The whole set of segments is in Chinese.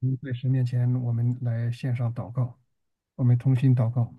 在神面前，我们来献上祷告，我们同心祷告。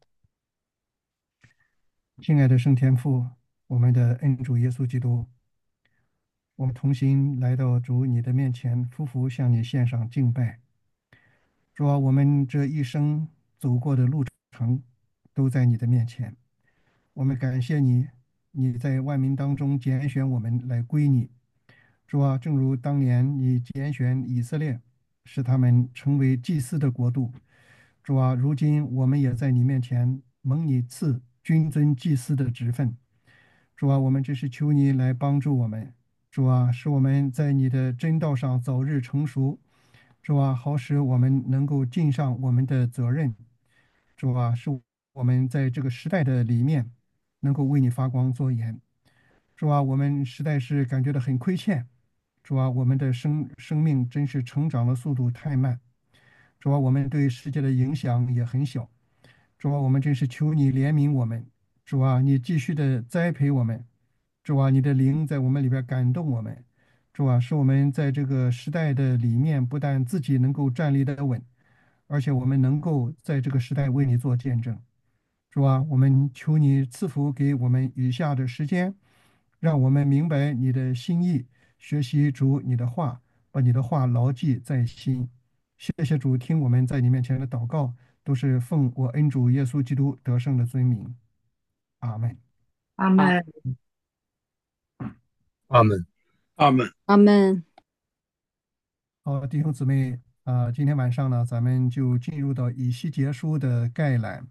亲爱的圣天父，我们的恩主耶稣基督，我们同心来到主你的面前，夫妇向你献上敬拜。主啊，我们这一生走过的路程，都在你的面前。我们感谢你，你在万民当中拣选我们来归你。主啊，正如当年你拣选以色列，使他们成为祭司的国度。主啊，如今我们也在你面前蒙你赐君尊祭司的职分。主啊，我们只是求你来帮助我们。主啊，使我们在你的真道上早日成熟。主啊，好使我们能够尽上我们的责任。主啊，使我们在这个时代的里面能够为你发光作盐。主啊，我们实在是感觉到很亏欠。主啊，我们的生命真是成长的速度太慢。主啊，我们对世界的影响也很小。主啊，我们真是求你怜悯我们。主啊，你继续的栽培我们。主啊，你的灵在我们里边感动我们。主啊，使我们在这个时代的里面，不但自己能够站立得稳，而且我们能够在这个时代为你做见证。主啊，我们求你赐福给我们余下的时间，让我们明白你的心意，学习主你的话，把你的话牢记在心。谢谢主，听我们在你面前的祷告，都是奉我恩主耶稣基督得胜的尊名。阿门。 阿门。 阿门。 阿门。 阿门。 好，弟兄姊妹，今天晚上呢，咱们就进入到以西结书的概览。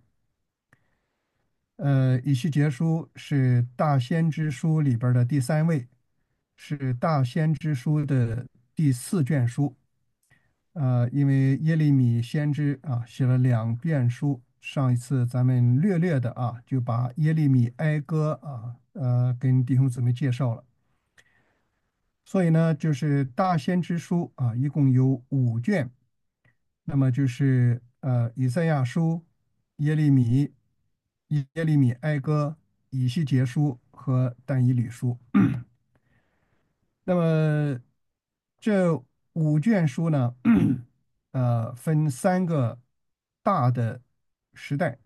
以西结书是大先知书里边儿的第三位，是大先知书的第四卷书。因为耶利米先知写了2卷书，上一次咱们略略的就把耶利米哀歌跟弟兄姊妹介绍了。所以呢，就是大先知书一共有5卷，那么就是以赛亚书、耶利米、耶利米哀歌、以西结书和但以理书。那么这5卷书呢，分3个大的时代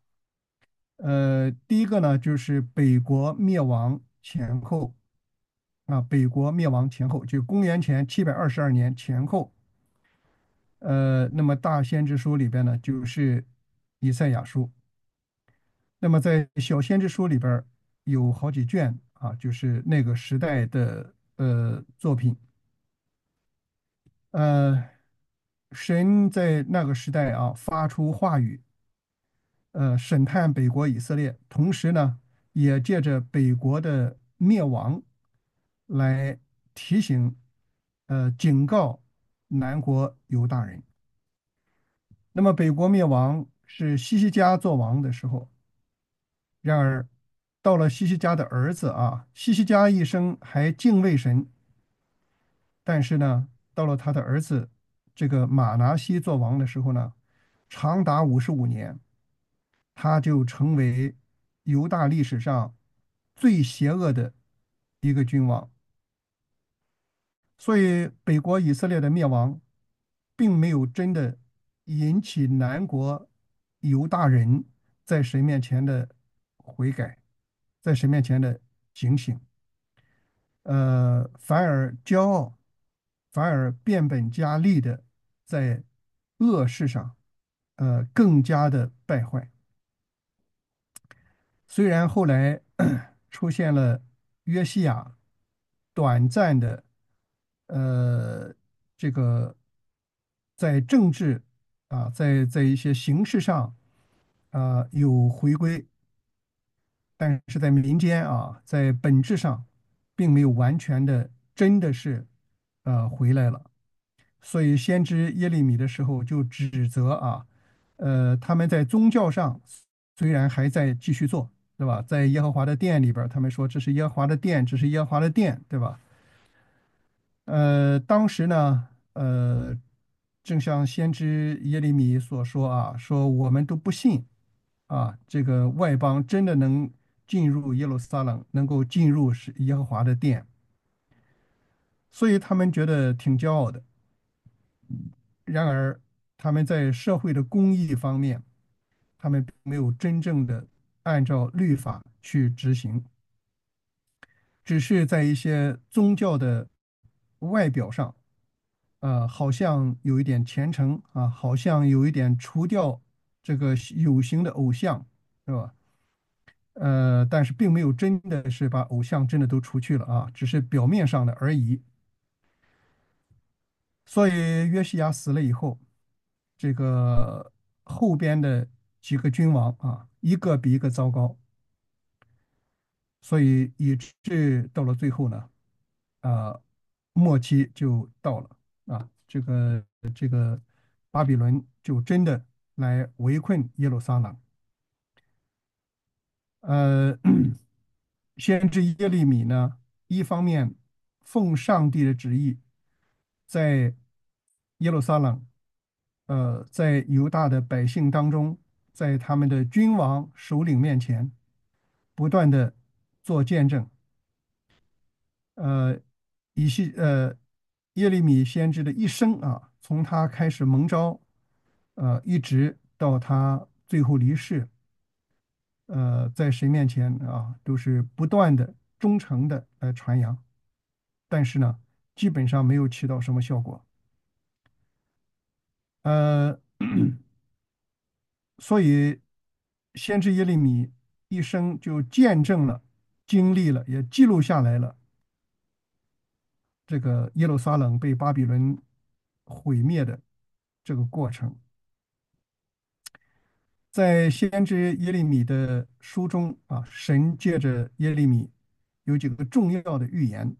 第一个呢就是北国灭亡前后北国灭亡前后，就公元前722年前后。那么大先知书里边呢，就是以赛亚书。那么在小先知书里边儿有好几卷就是那个时代的作品。呃，神在那个时代发出话语，审判北国以色列，同时呢，也借着北国的灭亡来提醒、警告南国犹大人。那么北国灭亡是西西家做王的时候，然而到了西西家的儿子西西家一生还敬畏神，但是呢，到了他的儿子这个马拿西做王的时候呢，长达55年，他就成为犹大历史上最邪恶的一个君王。所以北国以色列的灭亡，并没有真的引起南国犹大人在神面前的悔改，在神面前的警醒，反而骄傲，反而变本加厉的在恶事上，更加的败坏。虽然后来出现了约西亚短暂的，呃，这个在政治在一些形式上有回归，但是在民间在本质上并没有完全的真的是回来了。所以先知耶利米的时候就指责他们在宗教上虽然还在继续做，对吧？在耶和华的殿里边儿他们说这是耶和华的殿，这是耶和华的殿，对吧？当时呢，正像先知耶利米所说说我们都不信这个外邦真的能进入耶路撒冷，能够进入是耶和华的殿，所以他们觉得挺骄傲的。 然而他们在社会的公益方面，他们并没有真正的按照律法去执行，只是在一些宗教的外表上，好像有一点虔诚啊，好像有一点除掉这个有形的偶像，是吧？但是并没有真的是把偶像真的都除去了啊，只是表面上的而已。所以约西亚死了以后，这个后边的几个君王啊，一个比一个糟糕，所以以致到了最后呢，啊，末期就到了啊，这个巴比伦就真的来围困耶路撒冷。呃，先知耶利米呢，一方面奉上帝的旨意，在耶路撒冷，在犹大的百姓当中，在他们的君王首领面前，不断的做见证。呃，耶利米先知的一生啊，从他开始蒙召，一直到他最后离世，在神面前啊，都是不断的忠诚的来传扬，但是呢，基本上没有起到什么效果。呃，所以先知耶利米一生就见证了、经历了、也记录下来了这个耶路撒冷被巴比伦毁灭的这个过程。在先知耶利米的书中啊，神借着耶利米有几个重要的预言。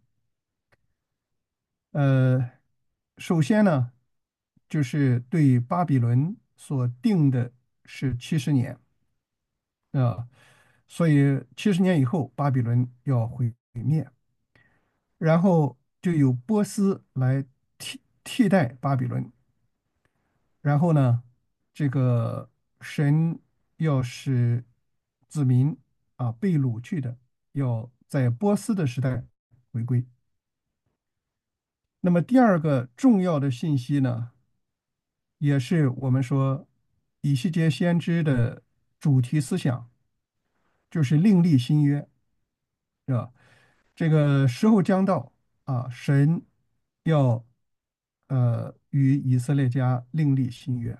呃，首先呢，就是对巴比伦所定的是70年啊，所以70年以后巴比伦要毁灭，然后就由波斯来替代巴比伦，然后呢，这个神要使子民啊被掳去的，要在波斯的时代回归。那么第二个重要的信息呢，也是我们说以西结先知的主题思想，就是另立新约，是吧？这个时候将到啊，神要与以色列家另立新约。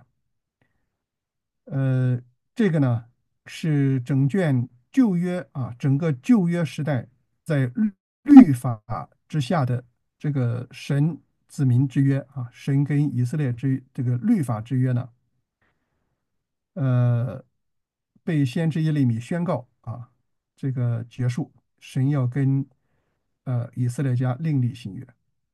呃，这个呢是整卷旧约啊，整个旧约时代在律法之下的这个神子民之约啊，神跟以色列这个律法之约呢，呃，被先知耶利米宣告啊，这个结束，神要跟以色列家另立新约。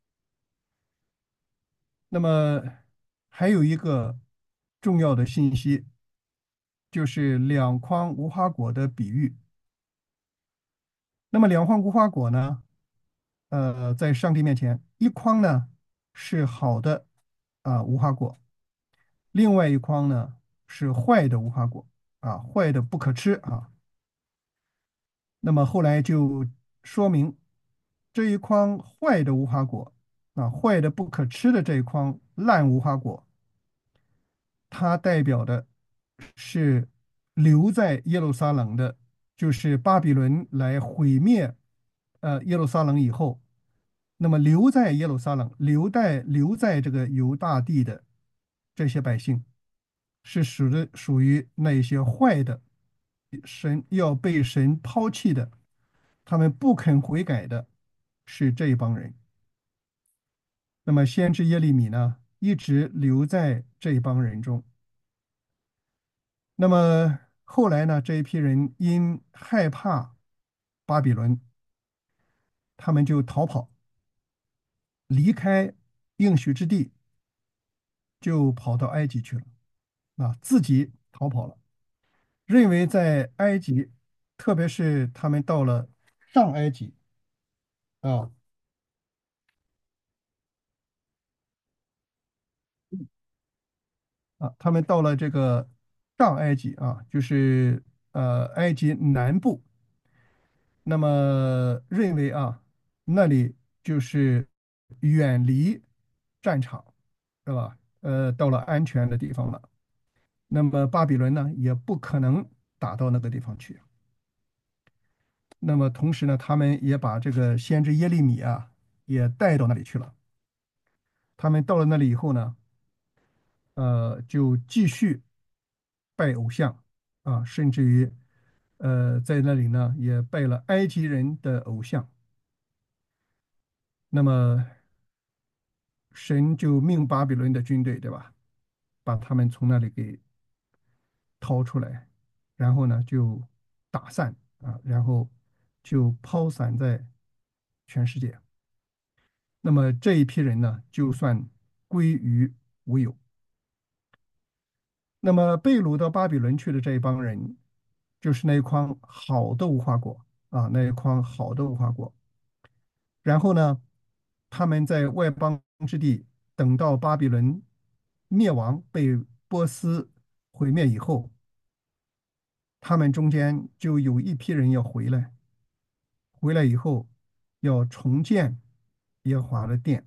那么还有一个重要的信息，就是两筐无花果的比喻。那么两筐无花果呢，在上帝面前，一筐呢是好的无花果，另外一筐呢是坏的无花果坏的不可吃啊。那么后来就说明这一筐坏的无花果坏的不可吃的这一筐烂无花果，它代表的是留在耶路撒冷的，就是巴比伦来毁灭耶路撒冷以后，那么留在耶路撒冷、留在这个犹大地的这些百姓，是属于那些坏的，神要被神抛弃的，他们不肯悔改的，是这一帮人。那么先知耶利米呢，一直留在这一帮人中。那么后来呢，这一批人因害怕巴比伦，他们就逃跑，离开应许之地，就跑到埃及去了，自己逃跑了，认为在埃及，特别是他们到了上埃及啊他们到了这个上埃及就是埃及南部，那么认为那里就是远离战场，是吧？ 到了安全的地方了。那么巴比伦呢，也不可能打到那个地方去。那么同时呢，他们也把这个先知耶利米啊也带到那里去了。他们到了那里以后呢，就继续拜偶像啊，甚至于在那里呢也拜了埃及人的偶像。那么神就命巴比伦的军队，对吧，把他们从那里给掏出来，然后呢就打散啊，然后就抛散在全世界。那么这一批人呢，就算归于无有。那么被掳到巴比伦去的这一帮人，就是那一筐好的无花果啊，那一筐好的无花果。然后呢，他们在外邦之地，等到巴比伦灭亡，被波斯毁灭以后，他们中间就有一批人要回来，回来以后要重建耶和华的殿。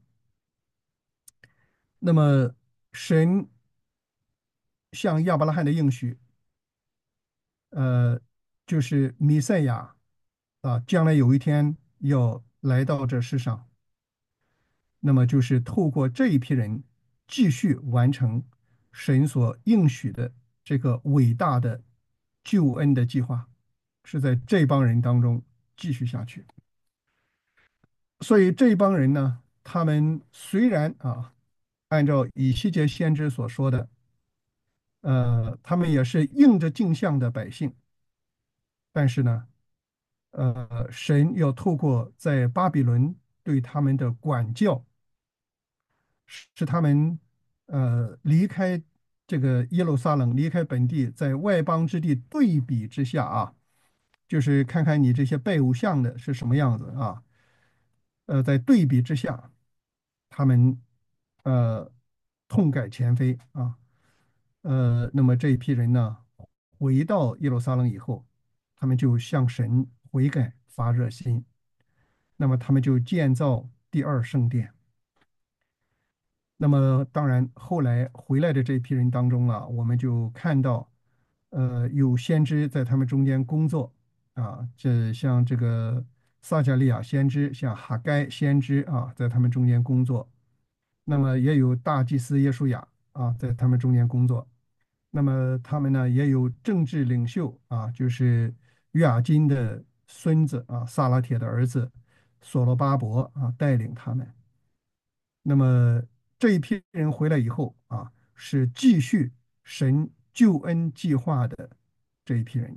那么神向亚伯拉罕的应许，呃，就是弥赛亚啊，将来有一天要来到这世上，那么就是透过这一批人继续完成神所应许的这个伟大的救恩的计划，是在这帮人当中继续下去。所以这帮人呢，他们虽然啊，按照以西结先知所说的，他们也是应着镜像的百姓，但是呢，神要透过在巴比伦对他们的管教，使他们离开这个耶路撒冷，离开本地，在外邦之地对比之下啊，就是看看你这些拜偶像的是什么样子啊，在对比之下，他们呃痛改前非啊，那么这一批人呢，回到耶路撒冷以后，他们就向神悔改发热心，那么他们就建造第二圣殿。那么当然，后来回来的这一批人当中啊，我们就看到，有先知在他们中间工作啊，这像这个撒迦利亚先知，像哈该先知啊，在他们中间工作。那么也有大祭司耶稣亚啊，在他们中间工作。那么他们呢，也有政治领袖啊，就是约雅斤的孙子啊，萨拉铁的儿子所罗巴伯啊，带领他们。那么这一批人回来以后啊，是继续神救恩计划的这一批人。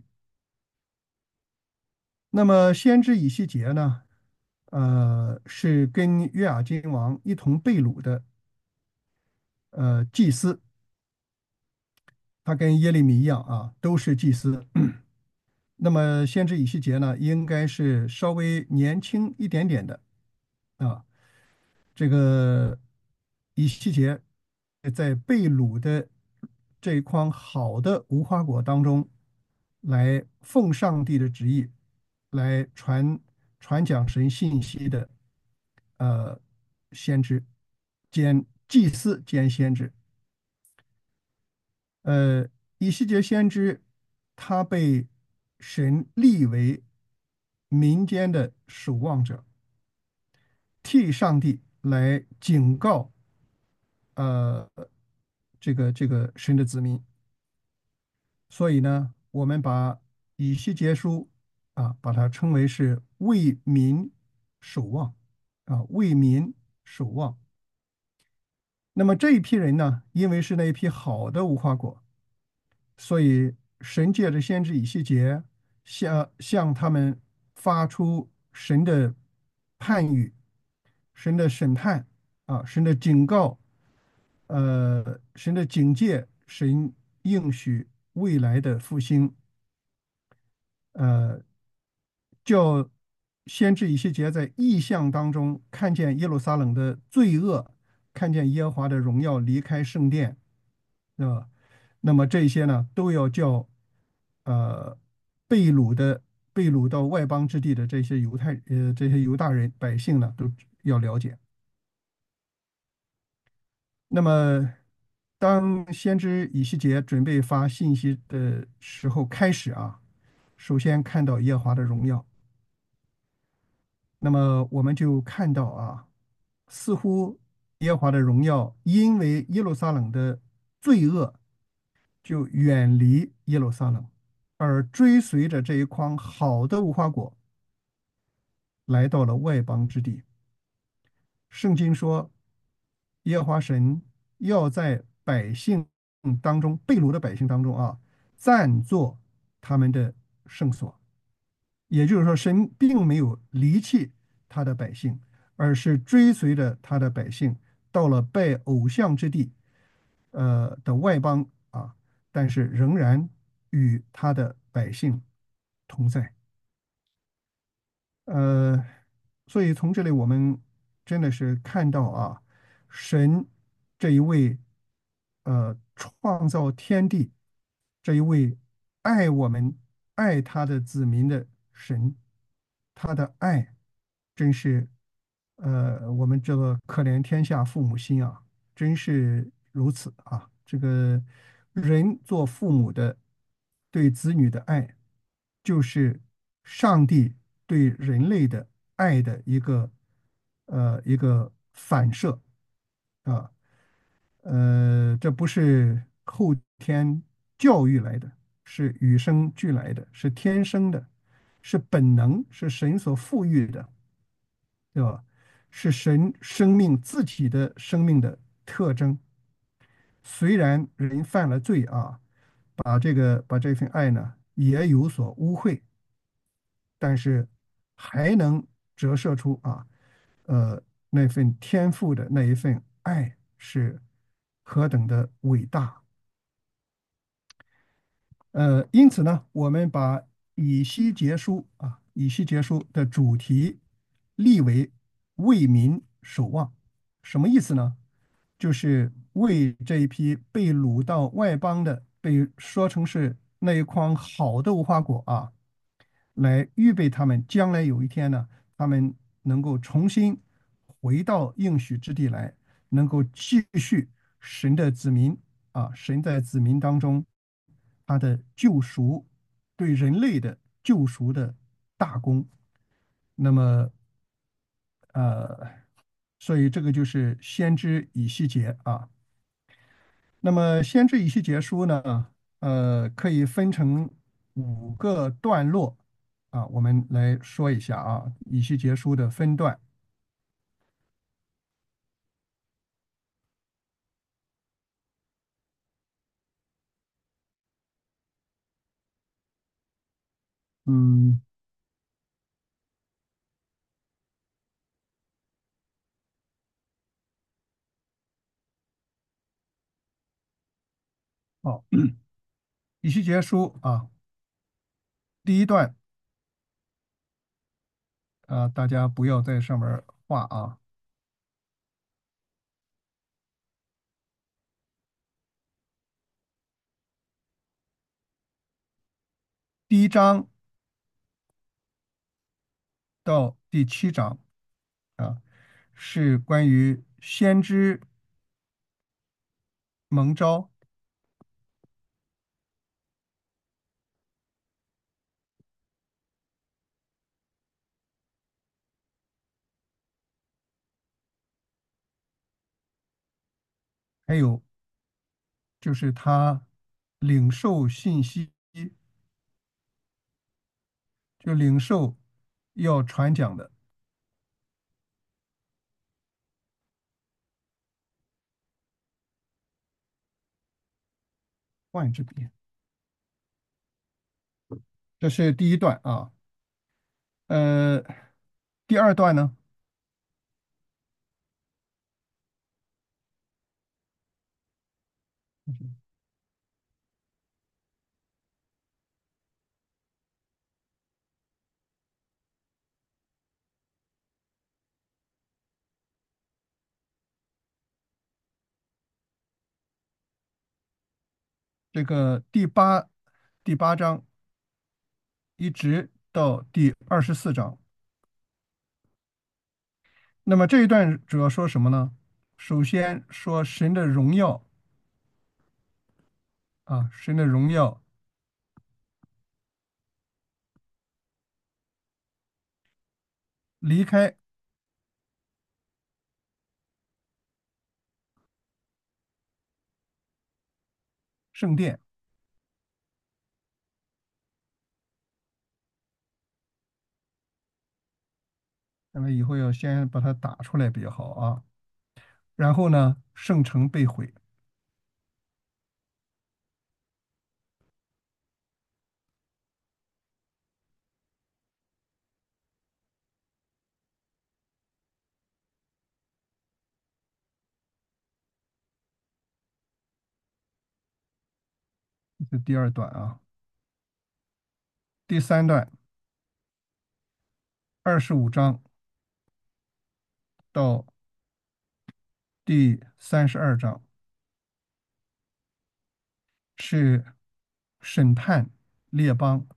那么先知以西结呢，是跟约雅斤王一同被掳的祭司，他跟耶利米一样啊，都是祭司。那么先知以西结呢，应该是稍微年轻一点点的啊。这个以西结在被掳的这一筐好的无花果当中，来奉上帝的旨意，来传讲神信息的先知兼祭司兼先知。呃，以西结先知他被神立为民间的守望者，替上帝来警告呃这个神的子民。所以呢，我们把以西结书啊，把它称为是为民守望啊，为民守望。那么这一批人呢，因为是那一批好的无花果，所以神借着先知以西结向他们发出神的判语、神的审判啊、神的警告、神的警戒、神应许未来的复兴，呃，叫先知以西结在异象当中看见耶路撒冷的罪恶，看见耶和华的荣耀离开圣殿，啊，那么这些呢，都要叫呃被掳的被掳到外邦之地的这些犹大人百姓呢，都要了解。那么当先知以西结准备发信息的时候开始啊，首先看到耶和华的荣耀，那么我们就看到啊，似乎耶和华的荣耀因为耶路撒冷的罪恶就远离耶路撒冷，而追随着这一筐好的无花果来到了外邦之地。圣经说，耶和华神要在百姓当中，被掳的百姓当中啊，暂作他们的圣所。也就是说，神并没有离弃他的百姓，而是追随着他的百姓到了拜偶像之地，的外邦啊，但是仍然与他的百姓同在。呃，所以从这里我们真的是看到啊，神这一位创造天地这一位爱我们爱他的子民的神，他的爱真是我们这个可怜天下父母心啊，真是如此啊！这个人做父母的对子女的爱，就是上帝对人类的爱的一个反射啊。这不是后天教育来的，是与生俱来的，是天生的，是本能，是神所赋予的，对吧？是神生命自己的生命的特征。虽然人犯了罪啊，把这份爱呢也有所污秽，但是还能折射出啊，那份天赋的那一份爱是何等的伟大。因此呢，我们把以西结书的主题立为为民守望，什么意思呢？就是为这一批被掳到外邦的，被说成是那一筐好的无花果啊，来预备他们将来有一天呢，他们能够重新回到应许之地来，能够继续神的子民啊，神在子民当中他的救赎，对人类的救赎的大功。那么，所以这个就是先知以西结啊。那么先知以西结书呢，可以分成5个段落啊，我们来说一下啊，以西结书的分段。嗯，好，以西结书啊，第一段啊，大家不要在上面儿画啊。第一章到第7章啊，是关于先知蒙召，还有就是他领受信息，就领受要传讲的万之笔。这是第一段啊。呃，第二段呢，这个第八章一直到第24章。那么这一段主要说什么呢？首先说神的荣耀啊，神的荣耀离开圣殿。那么以后要先把它打出来比较好啊。然后呢，圣城被毁，这是第二段啊。第三段25章到第32章是审判列邦，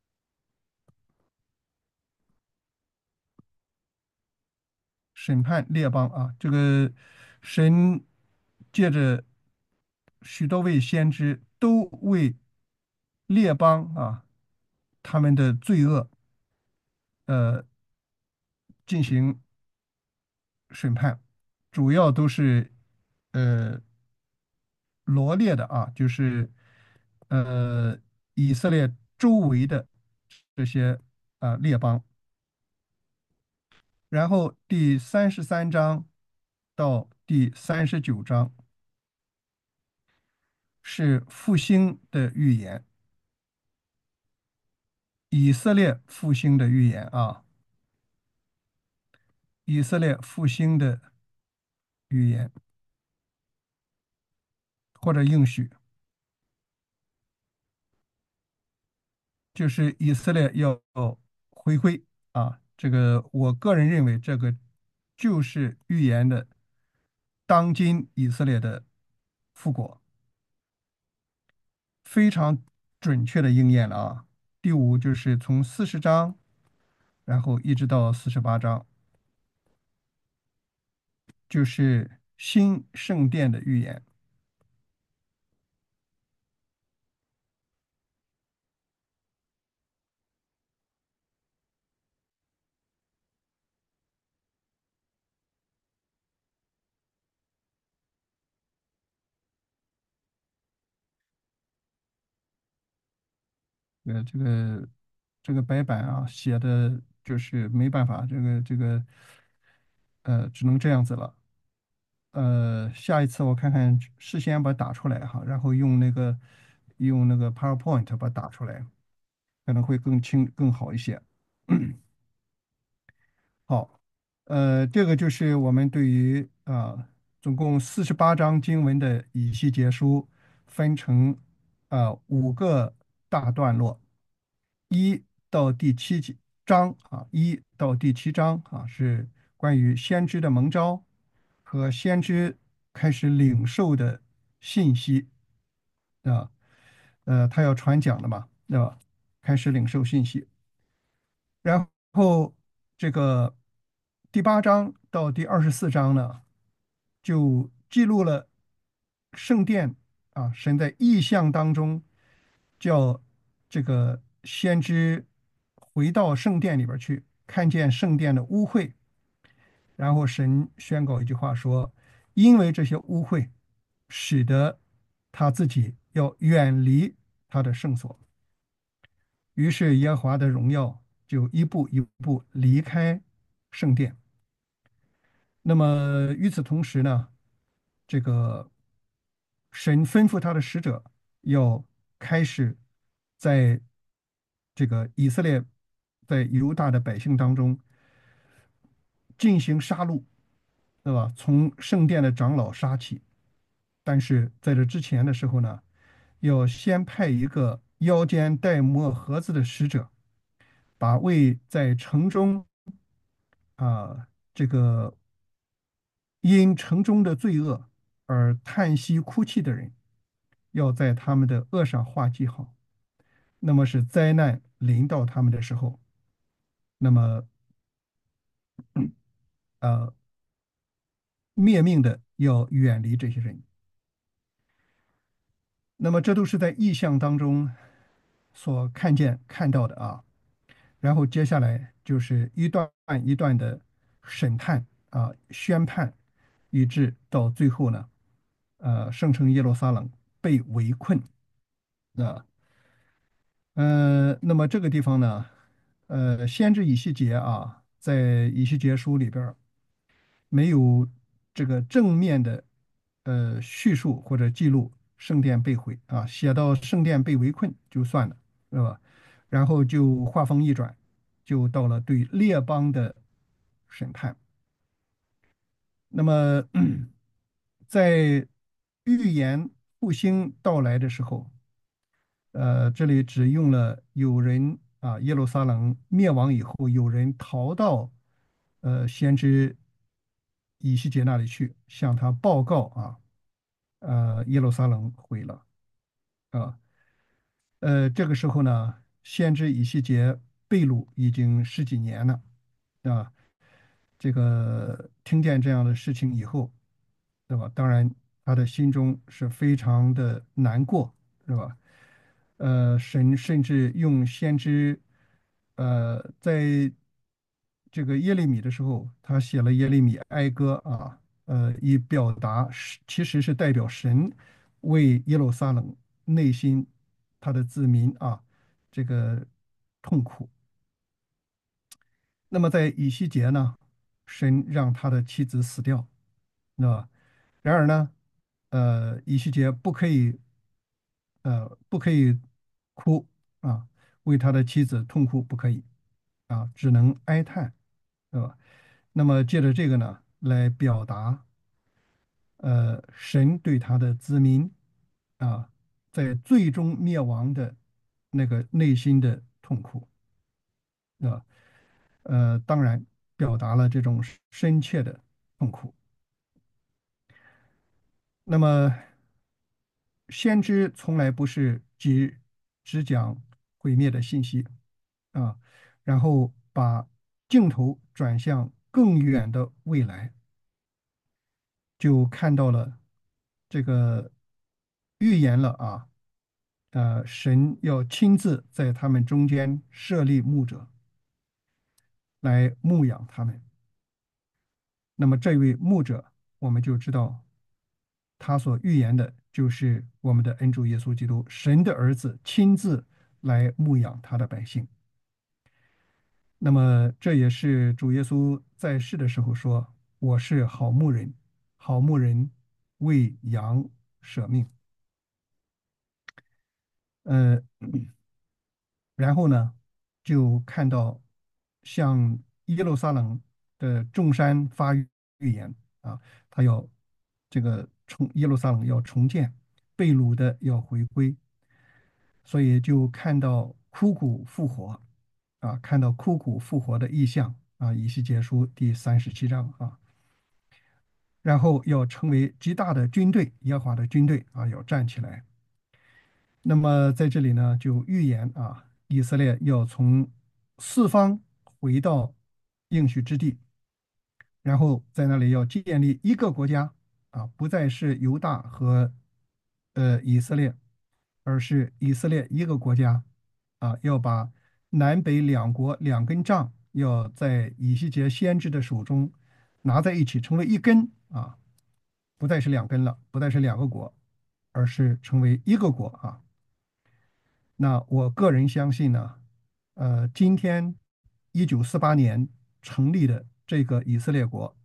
审判列邦啊。这个神借着许多位先知都为列邦啊他们的罪恶呃进行审判，主要都是呃罗列的啊，就是呃以色列周围的这些列邦。然后第33章到第39章是复兴的预言，以色列复兴的预言啊，以色列复兴的预言或者应许，就是以色列要回归啊。这个我个人认为，这个就是预言的当今以色列的复国，非常准确的应验了啊。第五就是从40章，然后一直到48章，就是新圣殿的预言。这个白板啊，写的就是没办法，只能这样子了。下一次我看看事先把它打出来哈，然后用那个 PowerPoint 把它打出来，可能会更清更好一些。好，这个就是我们对于总共48章经文的以西结书分成5个大段落，1到第7章啊，1到第7章啊是关于先知的蒙召和先知开始领受的信息啊，他要传讲的嘛，对吧？开始领受信息。然后这个第8章到第24章呢，就记录了圣殿啊，神在异象当中叫这个先知回到圣殿里边儿去，看见圣殿的污秽，然后神宣告一句话说：因为这些污秽，使得他自己要远离他的圣所。于是耶和华的荣耀就一步一步离开圣殿。那么与此同时呢，这个神吩咐他的使者要开始在这个以色列在犹大的百姓当中进行杀戮，对吧？从圣殿的长老杀起。但是在这之前的时候呢，要先派一个腰间带墨盒子的使者，把为在城中这个因城中的罪恶而叹息哭泣的人，要在他们的额上画记号。那么是灾难临到他们的时候，那么呃灭命的要远离这些人。 那么这都是在意象当中所看到的啊。然后接下来就是一段一段的审判啊、宣判，以致到最后呢，圣城耶路撒冷被围困啊。那么这个地方呢，先知以西结啊，在以西结书里边儿没有这个正面的叙述或者记录圣殿被毁啊，写到圣殿被围困就算了，是吧？然后就话锋一转，就到了对列邦的审判。那么在预言复兴到来的时候，这里只用了有人啊，耶路撒冷灭亡以后，有人逃到先知以西结那里去，向他报告啊，耶路撒冷毁了啊。这个时候呢，先知以西结被掳已经十几年了啊。这个听见这样的事情以后，对吧？当然，他的心中是非常的难过，是吧？神甚至用先知，在这个耶利米的时候，他写了耶利米哀歌啊，以表达其实是代表神为耶路撒冷内心他的子民啊这个痛苦。那么在以西结呢，神让他的妻子死掉，那然而呢，以西结不可以哭啊，为他的妻子痛哭不可以啊，只能哀叹，对吧？那么借着这个呢，来表达神对他的子民啊，在最终灭亡的那个内心的痛苦啊，当然表达了这种深切的痛苦。那么先知从来不是只讲毁灭的信息啊，然后把镜头转向更远的未来，就看到了这个预言了啊，神要亲自在他们中间设立牧者来牧养他们。那么这位牧者，我们就知道他所预言的就是我们的恩主耶稣基督，神的儿子亲自来牧养他的百姓。那么这也是主耶稣在世的时候说：“我是好牧人，好牧人为羊舍命。”呃，然后呢，就看到向耶路撒冷的众山发预言啊，他要这个耶路撒冷要重建，被掳的要回归，所以就看到枯骨复活啊，看到枯骨复活的意象啊，以西结书第37章啊，然后要成为极大的军队，耶和华的军队啊，要站起来。那么在这里呢，就预言啊，以色列要从四方回到应许之地，然后在那里要建立一个国家啊，不再是犹大和以色列，而是以色列一个国家啊，要把南北两国两根杖要在以西结先知的手中拿在一起，成为一根啊，不再是两根了，不再是两个国，而是成为一个国啊。那我个人相信呢，今天1948年成立的这个以色列国，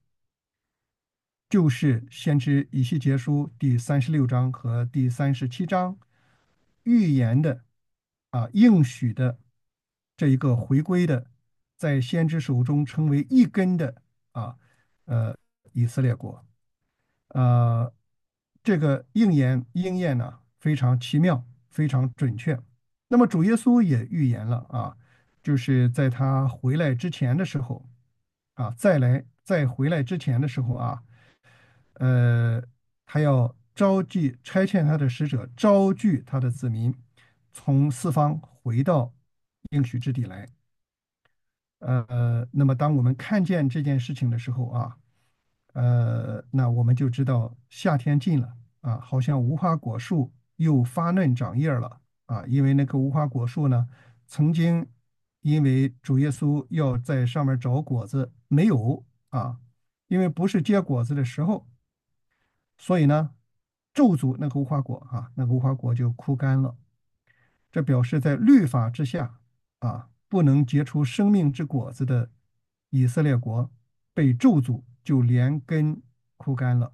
就是先知以西结书第36章和第37章预言的应许的这一个回归的，在先知手中成为一根的啊呃以色列国。呃，这个应验呢非常奇妙，非常准确。那么主耶稣也预言了啊，就是在他回来之前的时候啊，再回来之前的时候啊，呃，他要差遣他的使者，招聚他的子民，从四方回到应许之地来。那么当我们看见这件事情的时候啊，那我们就知道夏天近了啊，好像无花果树又发嫩长叶了啊，因为那棵无花果树呢，曾经因为主耶稣要在上面找果子，没有啊，因为不是结果子的时候，所以呢，咒诅那个无花果啊，那个无花果就枯干了。这表示在律法之下啊，不能结出生命之果子的以色列国被咒诅，就连根枯干了。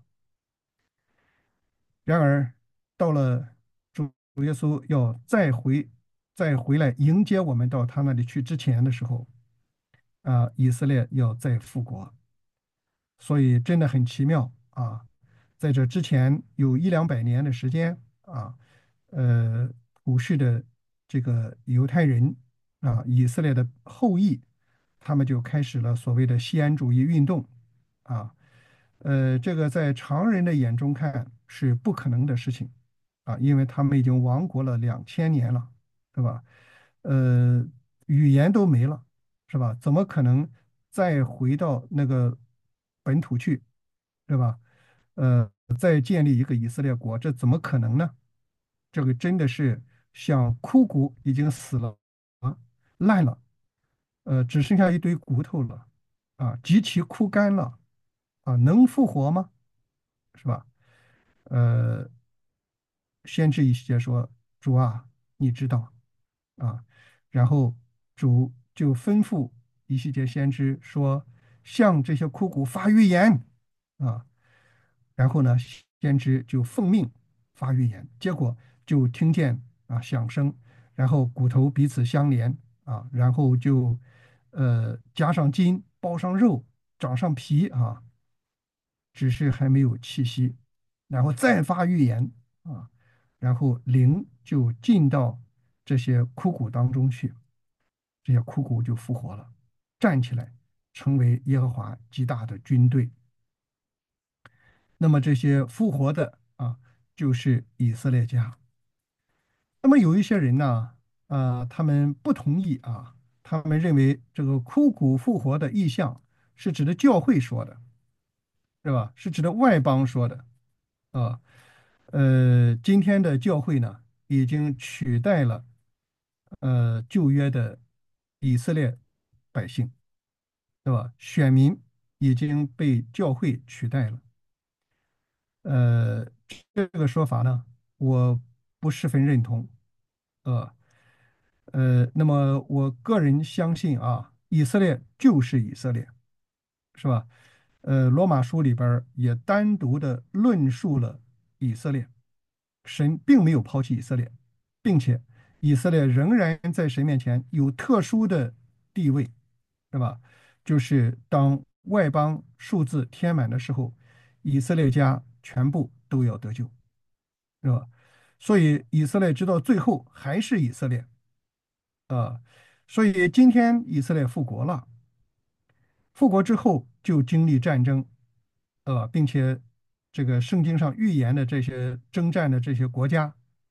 然而，到了主耶稣要再回来迎接我们到他那里去之前的时候，啊，以色列要再复国，所以真的很奇妙啊。在这之前有一两百年的时间啊，呃，普世的这个犹太人啊，以色列的后裔，他们就开始了所谓的西安主义运动啊。这个在常人的眼中看是不可能的事情啊，因为他们已经亡国了2000年了，是吧？呃，语言都没了，是吧？怎么可能再回到那个本土去，对吧？再建立一个以色列国，这怎么可能呢？这个真的是像枯骨已经死了啊，烂了，只剩下一堆骨头了啊，极其枯干了啊，能复活吗？是吧？呃，先知以西结说：“主啊，你知道啊。”然后主就吩咐以西结先知说：“向这些枯骨发预言啊。”然后呢，先知就奉命发预言，结果就听见啊响声，然后骨头彼此相连啊，然后就加上筋，包上肉，长上皮啊，只是还没有气息，然后再发预言啊，然后灵就进到这些枯骨当中去，这些枯骨就复活了，站起来，成为耶和华极大的军队。那么这些复活的啊，就是以色列家。那么有一些人呢，他们不同意啊，他们认为这个枯骨复活的意象是指的教会说的，是吧？是指的外邦说的啊。今天的教会呢，已经取代了旧约的以色列百姓，对吧？选民已经被教会取代了。呃，这个说法呢，我不十分认同。呃那么我个人相信啊，以色列就是以色列，是吧？罗马书里边儿也单独的论述了以色列，神并没有抛弃以色列，并且以色列仍然在神面前有特殊的地位，是吧？就是当外邦数字填满的时候，以色列家全部都要得救，是吧？所以以色列直到最后还是以色列啊。所以今天以色列复国了，复国之后就经历战争，并且这个圣经上预言的这些征战的这些国家，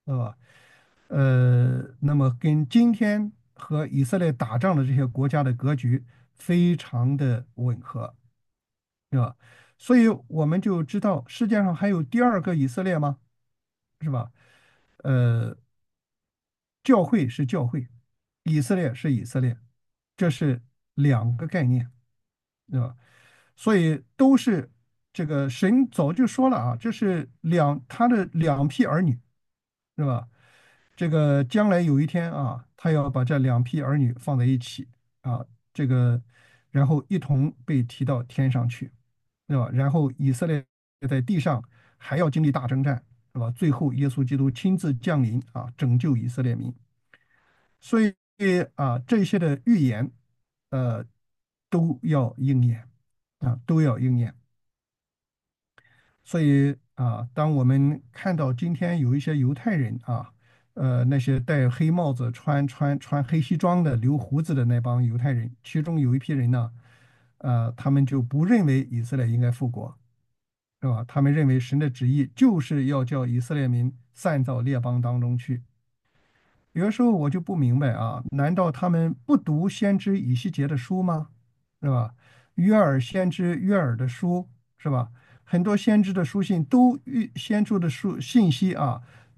那么跟今天和以色列打仗的这些国家的格局非常的吻合，是吧？所以我们就知道世界上还有第二个以色列吗？是吧？呃，教会是教会，以色列是以色列，这是两个概念，对吧？所以都是这个神早就说了啊，这是他的两批儿女，是吧？这个将来有一天啊，他要把这两批儿女放在一起啊，这个然后一同被提到天上去，对吧？然后以色列在地上还要经历大征战，是吧？最后耶稣基督亲自降临啊，拯救以色列民。所以啊，这些的预言，呃，都要应验啊，都要应验。所以啊，当我们看到今天有一些犹太人啊，那些戴黑帽子、穿黑西装的、留胡子的那帮犹太人，其中有一批人呢，他们就不认为以色列应该复国，是吧？他们认为神的旨意就是要叫以色列民散到列邦当中去。有的时候我就不明白啊，难道他们不读先知以西结的书吗？是吧？先知约珥的书是吧？很多先知的书信都先知的信息啊，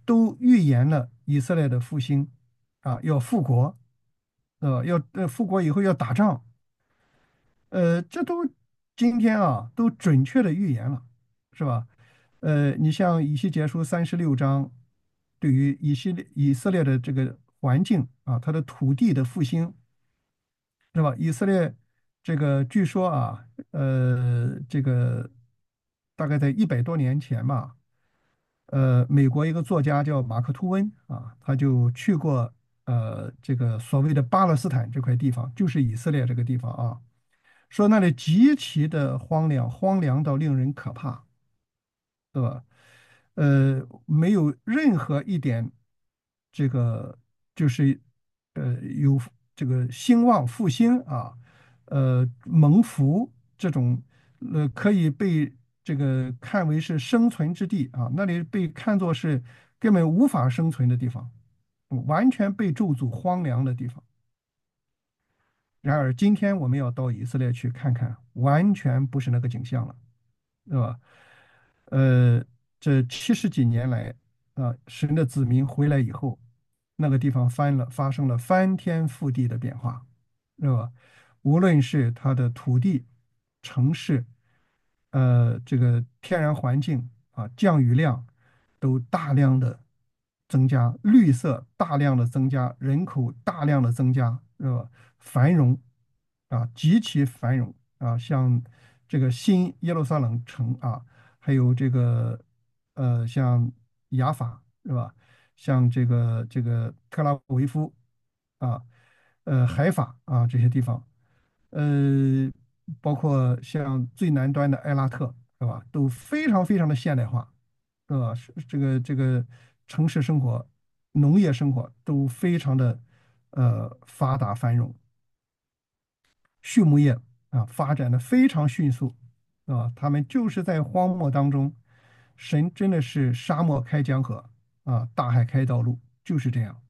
都预言了以色列的复兴要复国，要复国以后要打仗，这都今天都准确的预言了，是吧？你像以西结书36章，对于以色列的这个环境它的土地的复兴，是吧？以色列这个据说这个大概在100多年前吧，美国一个作家叫马克吐温他就去过这个所谓的巴勒斯坦这块地方，就是以色列这个地方说那里极其的荒凉，荒凉到令人可怕。对吧？没有任何一点这个就是有这个兴旺复兴蒙福这种可以被这个看为是生存之地那里被看作是根本无法生存的地方，完全被咒诅荒凉的地方。然而今天我们要到以色列去看看，完全不是那个景象了。对吧？呃，这70几年来神的子民回来以后，那个地方发生了翻天覆地的变化，是吧？无论是它的土地、城市，这个天然环境降雨量都大量的增加，绿色大量的增加，人口大量的增加，是吧？繁荣极其繁荣像这个新耶路撒冷城还有这个像雅法是吧？像这个特拉维夫啊，海法这些地方，呃，包括像最南端的埃拉特是吧？都非常非常的现代化，是吧？是这个城市生活、农业生活都非常的发达繁荣。畜牧业发展的非常迅速，他们就是在荒漠当中，神真的是沙漠开江河大海开道路，就是这样。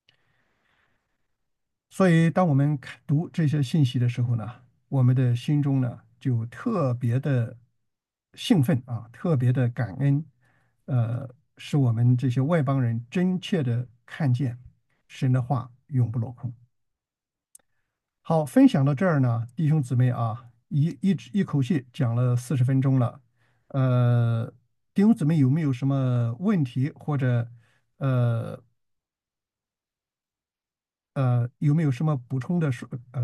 所以，当我们读这些信息的时候呢，我们的心中呢就特别的兴奋特别的感恩，使我们这些外邦人真切的看见神的话永不落空。好，分享到这儿呢，弟兄姊妹一口气讲了40分钟了，呃，弟兄姊妹有没有什么问题或者呃有没有什么补充的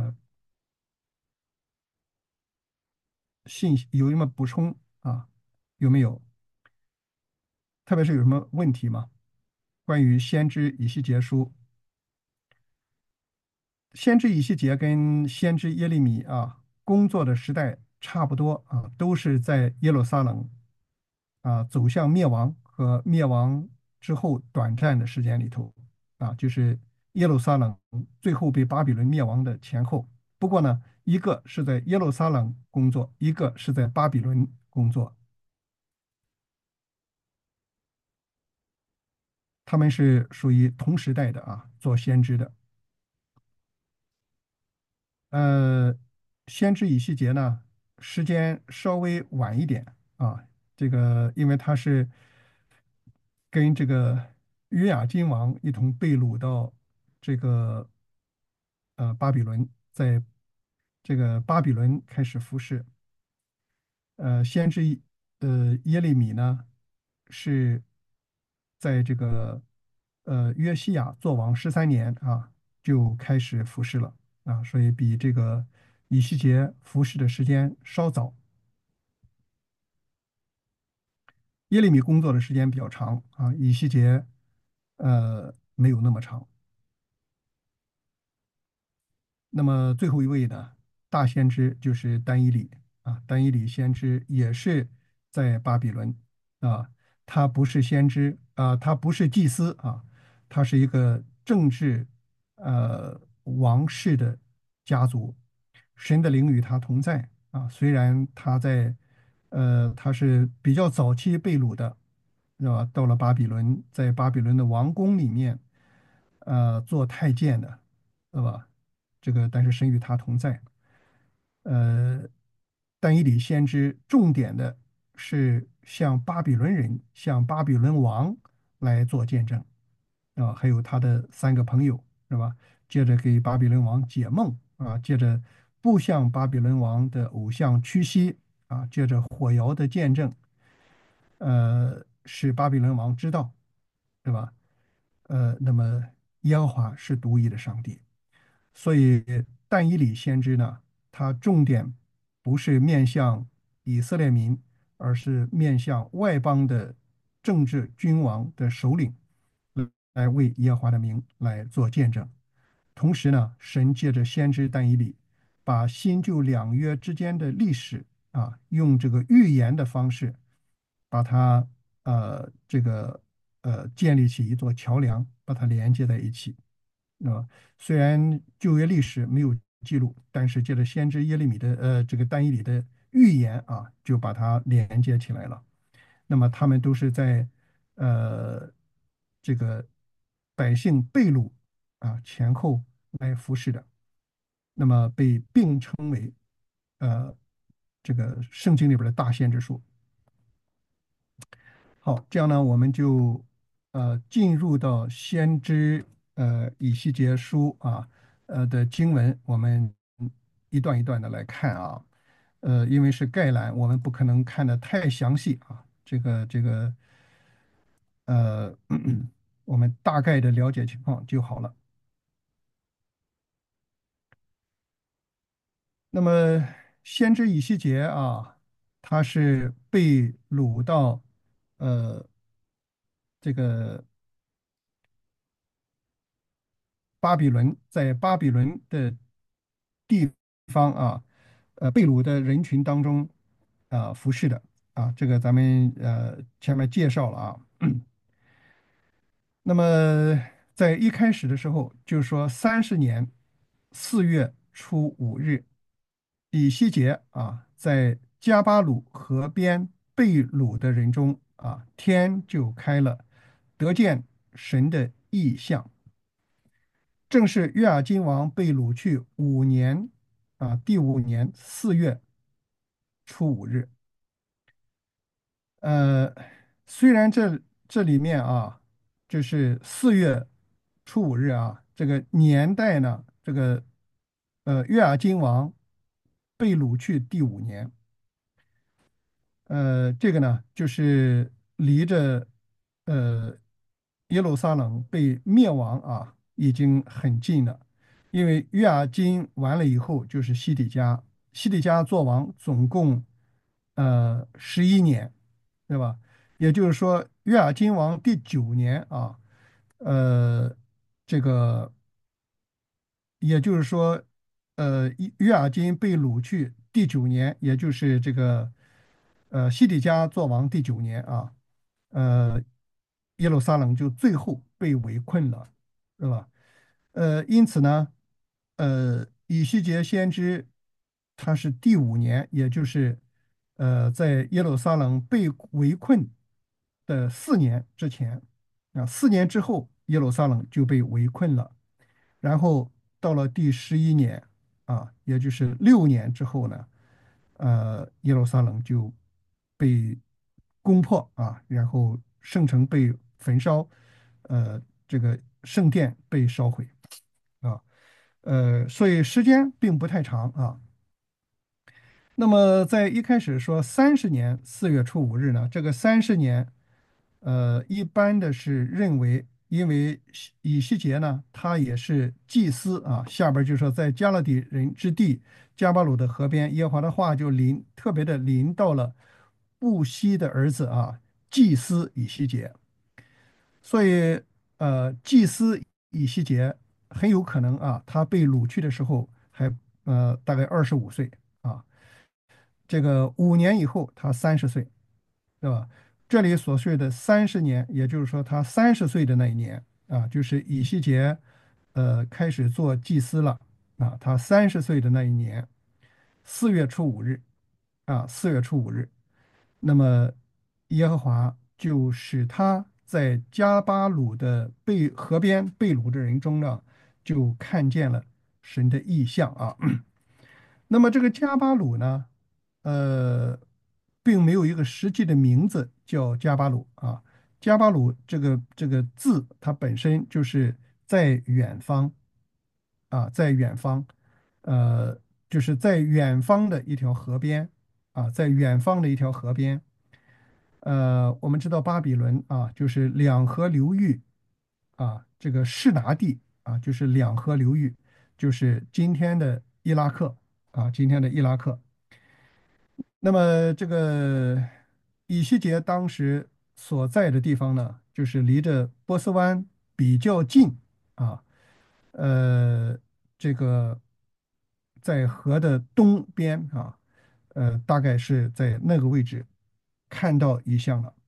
信息？有什么补充有没有？特别是有什么问题吗？关于先知以西结书，先知以西结跟先知耶利米工作的时代差不多都是在耶路撒冷走向灭亡和灭亡之后短暂的时间里头就是耶路撒冷最后被巴比伦灭亡的前后。不过呢，一个是在耶路撒冷工作，一个是在巴比伦工作，他们是属于同时代的做先知的。呃，先知以西结呢，时间稍微晚一点这个因为他是跟这个约雅金王一同被掳到这个巴比伦，在这个巴比伦开始服侍。先知耶利米呢，是在这个约西亚做王13年就开始服侍了所以比这个以西结服侍的时间稍早。耶利米工作的时间比较长以西结没有那么长。那么最后一位呢，大先知就是单以理单以理先知也是在巴比伦啊，他不是先知他不是祭司他是一个政治王室的家族，神的灵与他同在虽然他是比较早期被掳的，是吧？到了巴比伦，在巴比伦的王宫里面做太监的，对吧？这个但是神与他同在。呃，但以理先知重点的是向巴比伦人、向巴比伦王来做见证还有他的3个朋友是吧？接着给巴比伦王解梦接着不向巴比伦王的偶像屈膝接着火窑的见证，使巴比伦王知道，对吧？那么耶和华是独一的上帝，所以但以理先知呢，他重点不是面向以色列民，而是面向外邦的政治君王的首领，来为耶和华的名来做见证。同时呢，神借着先知但以理，把新旧两约之间的历史用这个预言的方式，把它建立起一座桥梁，把它连接在一起。虽然旧约历史没有记录，但是借着先知耶利米的这个但以理的预言就把它连接起来了。那么他们都是在呃这个百姓被掳前后来服侍的，那么被并称为呃这个圣经里边的大先知书。好，这样呢，我们就进入到先知以西结书的经文，我们一段一段的来看因为是概览，我们不可能看得太详细呃，我们大概的了解情况就好了。那么先知以西结他是被掳到呃这个巴比伦，在巴比伦的地方被掳的人群当中服侍的这个咱们前面介绍了那么在一开始的时候就说30年4月初5日，以西结在加巴鲁河边被掳的人中天就开了，得见神的异象。正是约雅金王被掳去5年第5年4月初5日。呃，虽然这里面就是4月初5日这个年代呢，这个约雅金王被掳去第5年，这个呢就是离着呃耶路撒冷被灭亡已经很近了，因为约雅金完了以后就是西底家，西底家做王总共11年，对吧？也就是说约雅金王第9年呃这个也就是说约雅金被掳去第9年，也就是这个西底家做王第9年呃，耶路撒冷就最后被围困了，是吧？因此呢，以西结先知他是第5年，也就是在耶路撒冷被围困的4年之前4年之后，耶路撒冷就被围困了，然后到了第11年也就是6年之后呢，耶路撒冷就被攻破然后圣城被焚烧，这个圣殿被烧毁啊，所以时间并不太长那么在一开始说30年4月初5日呢，这个30年，一般的是认为，因为以西结呢，他也是祭司下边就说在加勒底人之地，加巴鲁的河边，耶和华的话就特别的临到了布西的儿子祭司以西结，所以祭司以西结很有可能他被掳去的时候还大概25岁啊。这个5年以后，他30岁，对吧？这里所说的30年，也就是说他30岁的那一年就是以西结开始做祭司了他30岁的那一年，四月初五日四月初五日，那么耶和华就使他在加巴鲁的河边被掳的人中呢，就看见了神的异象那么这个加巴鲁呢，呃，并没有一个实际的名字叫加巴鲁加巴鲁这个字，它本身就是在远方在远方，呃，就是在远方的一条河边在远方的一条河边。我们知道巴比伦就是两河流域这个示拿地就是两河流域，就是今天的伊拉克今天的伊拉克。那么这个以西结当时所在的地方呢，就是离着波斯湾比较近啊，呃，这个在河的东边大概是在那个位置看到异象了。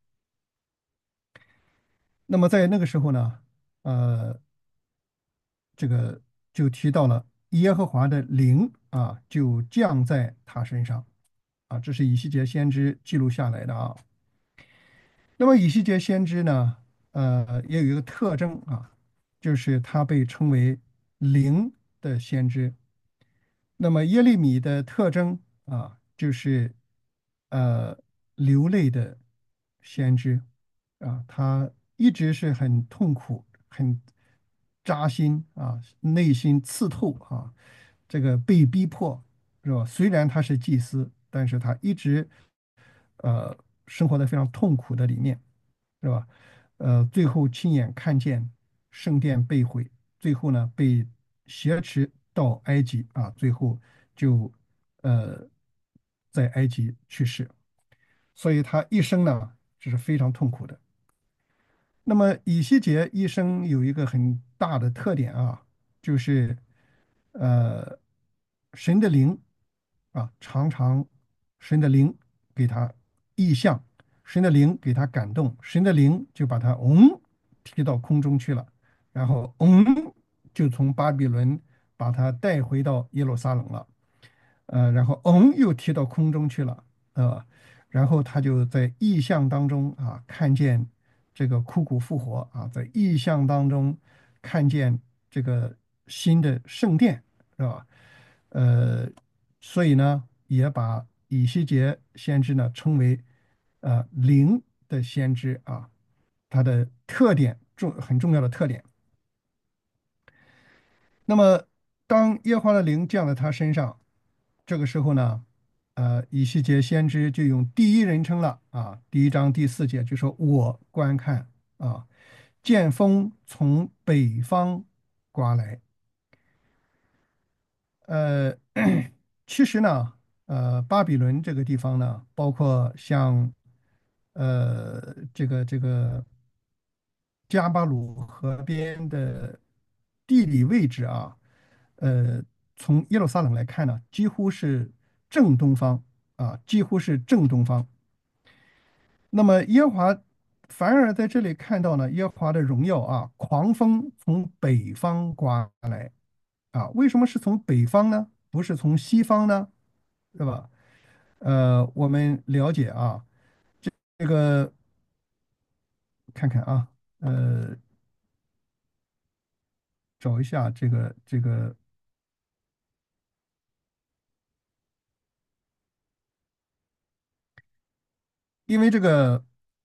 那么在那个时候呢，呃，这个就提到了耶和华的灵就降在他身上这是以西结先知记录下来的那么以西结先知呢，也有一个特征就是他被称为灵的先知。那么耶利米的特征就是呃流泪的先知他一直是很痛苦、很扎心内心刺透这个被逼迫是吧？虽然他是祭司，但是他一直呃生活在非常痛苦的里面，是吧？最后亲眼看见圣殿被毁，最后呢被挟持到埃及最后就呃在埃及去世，所以他一生呢就是非常痛苦的。那么以西结一生有一个很大的特点就是呃神的灵常常神的灵给他意象，神的灵给他感动，神的灵就把他提到空中去了，然后就从巴比伦把他带回到耶路撒冷了。然后又提到空中去了，然后他就在异象当中看见这个枯骨复活在异象当中看见这个新的圣殿，是吧？呃，所以呢，也把以西结先知呢称为灵的先知它的特点很重要的特点。那么，当耶和华的灵降在他身上，这个时候呢，以西结先知就用第一人称了第一章第四节就说：“我观看见风从北方刮来。”呃，其实呢，巴比伦这个地方呢，包括像这个加巴鲁河边的地理位置呃，从耶路撒冷来看呢，几乎是正东方几乎是正东方。那么耶和华反而在这里看到呢，耶和华的荣耀狂风从北方刮来为什么是从北方呢？不是从西方呢？是吧？我们了解这个看看找一下这个，因为这个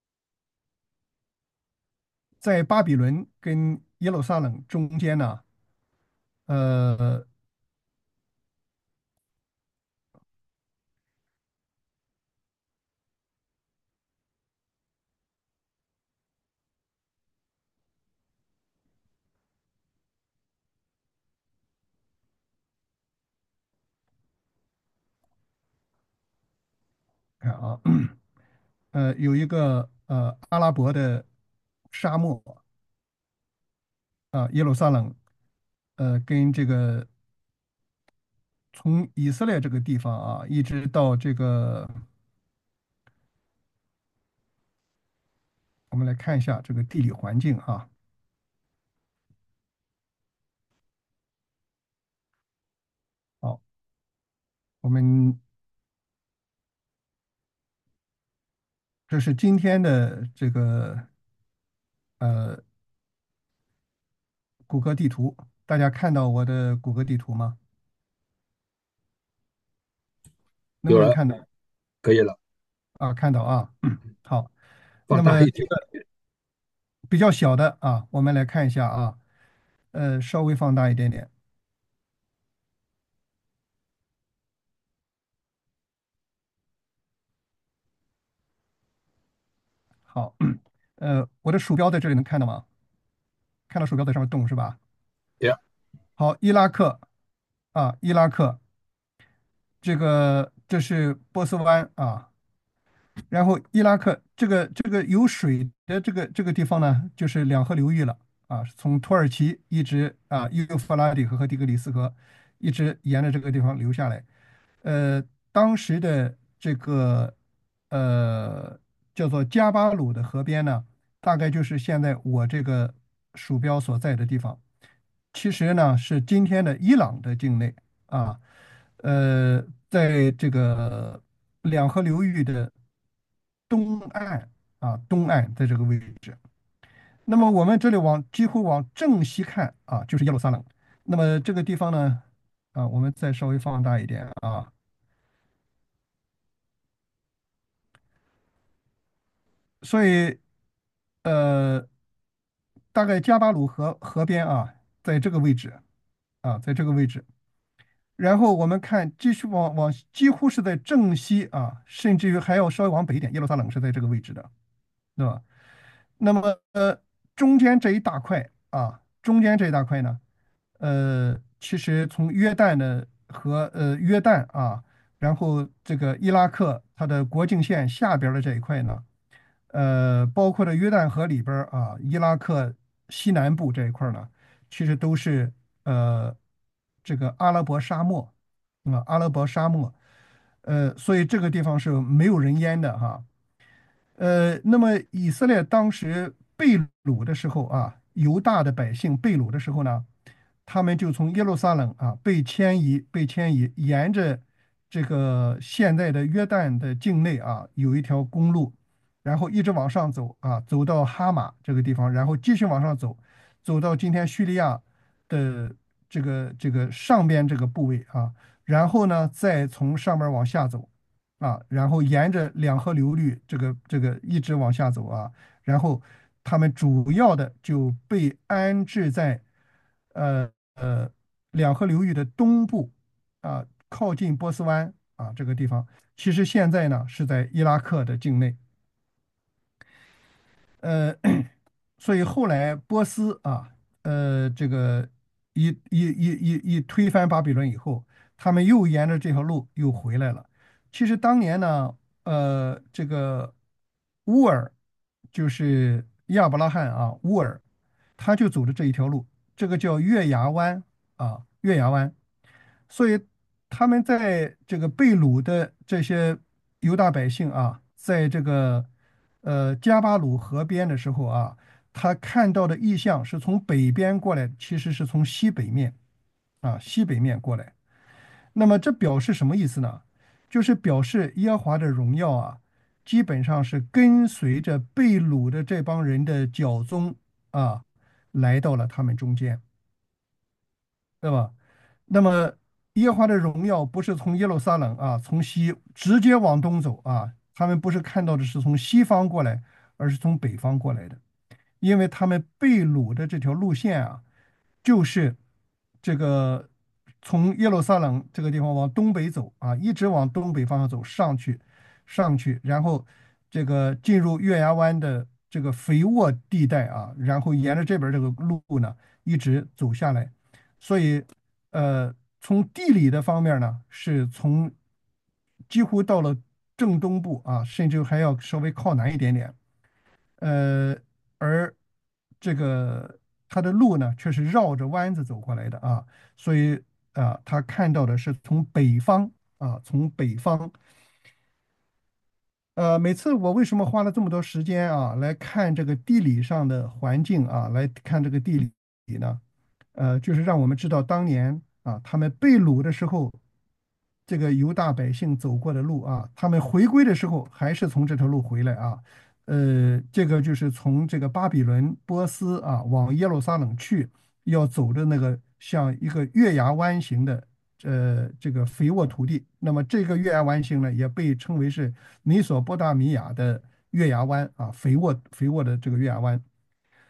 在巴比伦跟耶路撒冷中间呢，呃，看有一个阿拉伯的沙漠耶路撒冷跟这个从以色列这个地方一直到这个，我们来看一下这个地理环境好，我们这是今天的这个呃谷歌地图，大家看到我的谷歌地图吗？能不有了， 能看到可以了， 看到好，那么放大一点。 比较小的啊，我们来看一下啊，稍微放大一点点。好，我的鼠标在这里能看到吗？看到鼠标在上面动是吧？ Yeah. 好，伊拉克啊，伊拉克，这是波斯湾啊，然后伊拉克这个有水的这个地方呢，就是两河流域了啊，从土耳其一直啊幼发拉底河和底格里斯河，一直沿着这个地方流下来。呃，当时的这个呃叫做加巴鲁的河边呢，大概就是现在我这个鼠标所在的地方。其实呢是今天的伊朗的境内啊，在这个两河流域的东岸啊，东岸在这个位置。那么我们这里几乎往正西看啊，就是耶路撒冷。那么这个地方呢，啊，我们再稍微放大一点啊，所以呃，大概加巴鲁河边啊，在这个位置啊，在这个位置。然后我们看，继续几乎是在正西啊，甚至于还要稍微往北一点，耶路撒冷是在这个位置的，对吧？那么中间这一大块啊，中间这一大块呢，其实从约旦啊，然后这个伊拉克它的国境线下边儿的这一块呢，包括了约旦河里边儿啊，伊拉克西南部这一块儿呢，其实都是呃这个阿拉伯沙漠阿拉伯沙漠，所以这个地方是没有人烟的哈。那么以色列当时被掳的时候啊，犹大的百姓被掳的时候呢，他们就从耶路撒冷啊被迁移，沿着这个现在的约旦的境内啊，有一条公路，然后一直往上走啊，走到哈马这个地方，然后继续往上走，走到今天叙利亚的这个上边这个部位啊，然后呢，再从上面往下走。啊，然后沿着两河流域这个一直往下走啊，然后他们主要的就被安置在两河流域的东部啊，靠近波斯湾啊这个地方。其实现在呢是在伊拉克的境内。呃，所以后来波斯啊，这个一推翻巴比伦以后，他们又沿着这条路又回来了。其实当年呢，这个乌尔就是亚伯拉罕啊，乌尔他就走的这一条路，这个叫月牙湾啊，月牙湾。所以他们在这个被掳的这些犹大百姓啊，在这个加巴鲁河边的时候啊，他看到的异象是从北边过来，其实是从西北面啊西北面过来。那么这表示什么意思呢？就是表示耶和华的荣耀啊，基本上是跟随着被掳的这帮人的脚踪啊，来到了他们中间。对吧？那么耶和华的荣耀不是从耶路撒冷啊，从西直接往东走啊，他们不是看到的是从西方过来，而是从北方过来的，因为他们被掳的这条路线啊，就是这个从耶路撒冷这个地方往东北走啊，一直往东北方向走上去，然后这个进入月牙湾的这个肥沃地带啊，然后沿着这边这个路呢，一直走下来。所以，从地理的方面呢，是从几乎到了正东部啊，甚至还要稍微靠南一点点。呃，而这个它的路呢，却是绕着弯子走过来的啊，所以啊，他看到的是从北方啊，从北方。每次我为什么花了这么多时间啊，来看这个地理上的环境啊，来看这个地理呢？就是让我们知道当年啊，他们被掳的时候，这个犹大百姓走过的路啊，他们回归的时候还是从这条路回来啊。这个就是从这个巴比伦、波斯啊往耶路撒冷去，要走的那个像一个月牙湾形的这个肥沃土地。那么这个月牙湾形呢，也被称为是美索不达米亚的月牙湾啊，肥沃的这个月牙湾。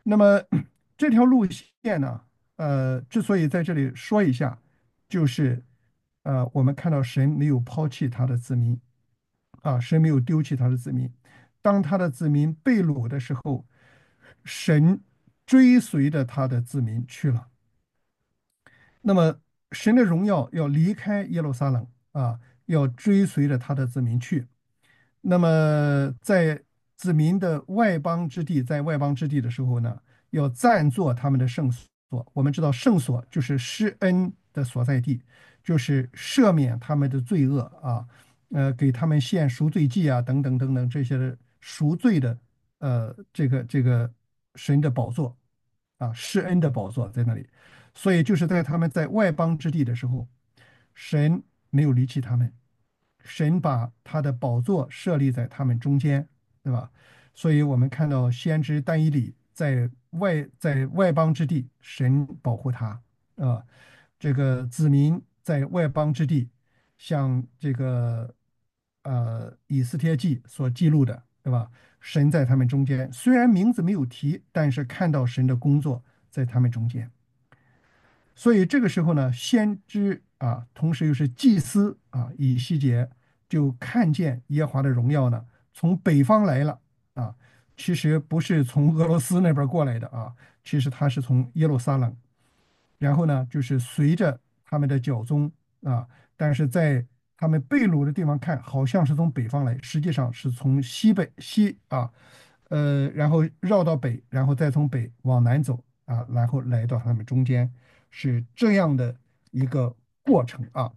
那么这条路线呢，之所以在这里说一下，就是我们看到神没有抛弃他的子民啊，神没有丢弃他的子民。当他的子民被掳的时候，神追随着他的子民去了。那么神的荣耀要离开耶路撒冷啊，要追随着他的子民去。那么在子民的外邦之地，在外邦之地的时候呢，要暂作他们的圣所。我们知道圣所就是施恩的所在地，就是赦免他们的罪恶啊，给他们献赎罪祭啊，等等等等这些的赎罪的，这个神的宝座啊，施恩的宝座在那里。所以就是在他们在外邦之地的时候，神没有离弃他们，神把他的宝座设立在他们中间，对吧？所以我们看到先知但以理在外邦之地，神保护他啊。这个子民在外邦之地，像这个以斯帖记所记录的，对吧？神在他们中间，虽然名字没有提，但是看到神的工作在他们中间。所以这个时候呢，先知啊，同时又是祭司啊，以西结就看见耶和华的荣耀呢，从北方来了啊。其实不是从俄罗斯那边过来的啊，其实他是从耶路撒冷，然后呢，就是随着他们的脚踪啊，但是在他们被掳的地方看，好像是从北方来，实际上是从西啊，然后绕到北，然后再从北往南走啊，然后来到他们中间，是这样的一个过程啊。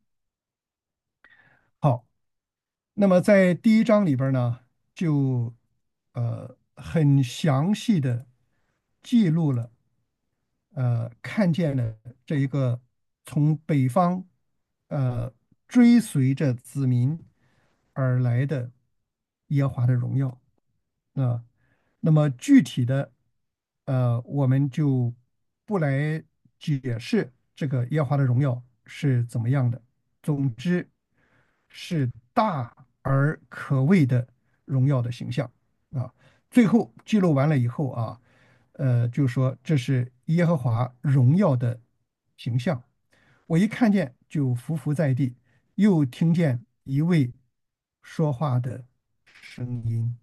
好，那么在第一章里边呢，就很详细的记录了。看见了这一个从北方呃追随着子民而来的耶和华的荣耀啊。那么具体的，我们就不来解释这个耶和华的荣耀是怎么样的。总之是大而可畏的荣耀的形象啊。最后记录完了以后啊。就说这是耶和华荣耀的形象。我一看见就伏伏在地，又听见一位说话的声音。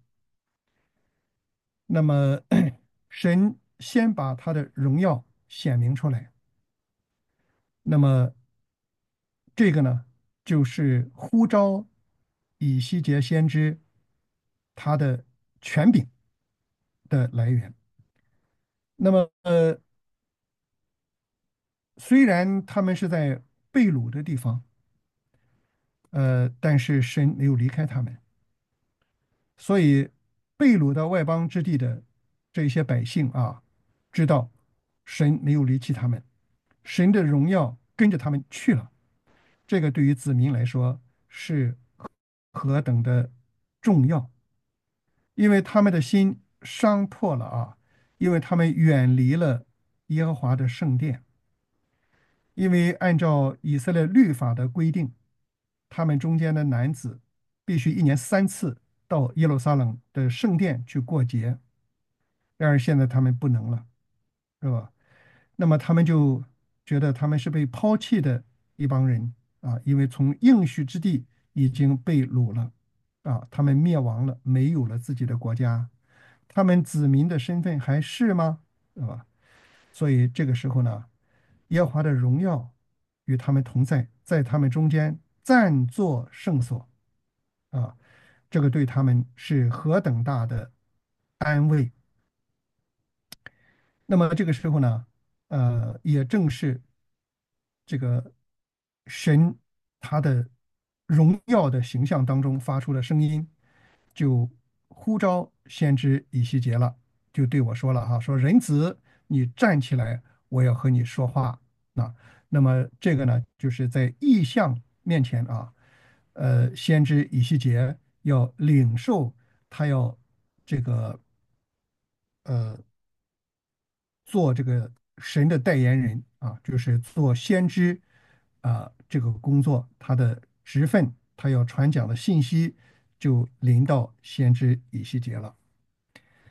那么，神先把他的荣耀显明出来。那么，这个呢，就是呼召以西结先知他的权柄的来源。那么，虽然他们是在被掳的地方，但是神没有离开他们，所以被掳到外邦之地的这些百姓啊，知道神没有离弃他们，神的荣耀跟着他们去了。这个对于子民来说是何等的重要，因为他们的心伤破了啊，因为他们远离了耶和华的圣殿。因为按照以色列律法的规定，他们中间的男子必须一年3次到耶路撒冷的圣殿去过节。然而现在他们不能了，是吧？那么他们就觉得他们是被抛弃的一帮人啊，因为从应许之地已经被掳了啊，他们灭亡了，没有了自己的国家，他们子民的身份还是吗？对吧？所以这个时候呢，耶和华的荣耀与他们同在，在他们中间暂作圣所啊，这个对他们是何等大的安慰。那么这个时候呢，也正是这个神他的荣耀的形象当中发出的声音，就呼召先知以西结了，就对我说了哈，说人子，你站起来，我要和你说话。那么这个呢，就是在异象面前啊，先知以西结要领受，他要这个呃做这个神的代言人啊，就是做先知啊这个工作，他的职分，他要传讲的信息就临到先知以西结了。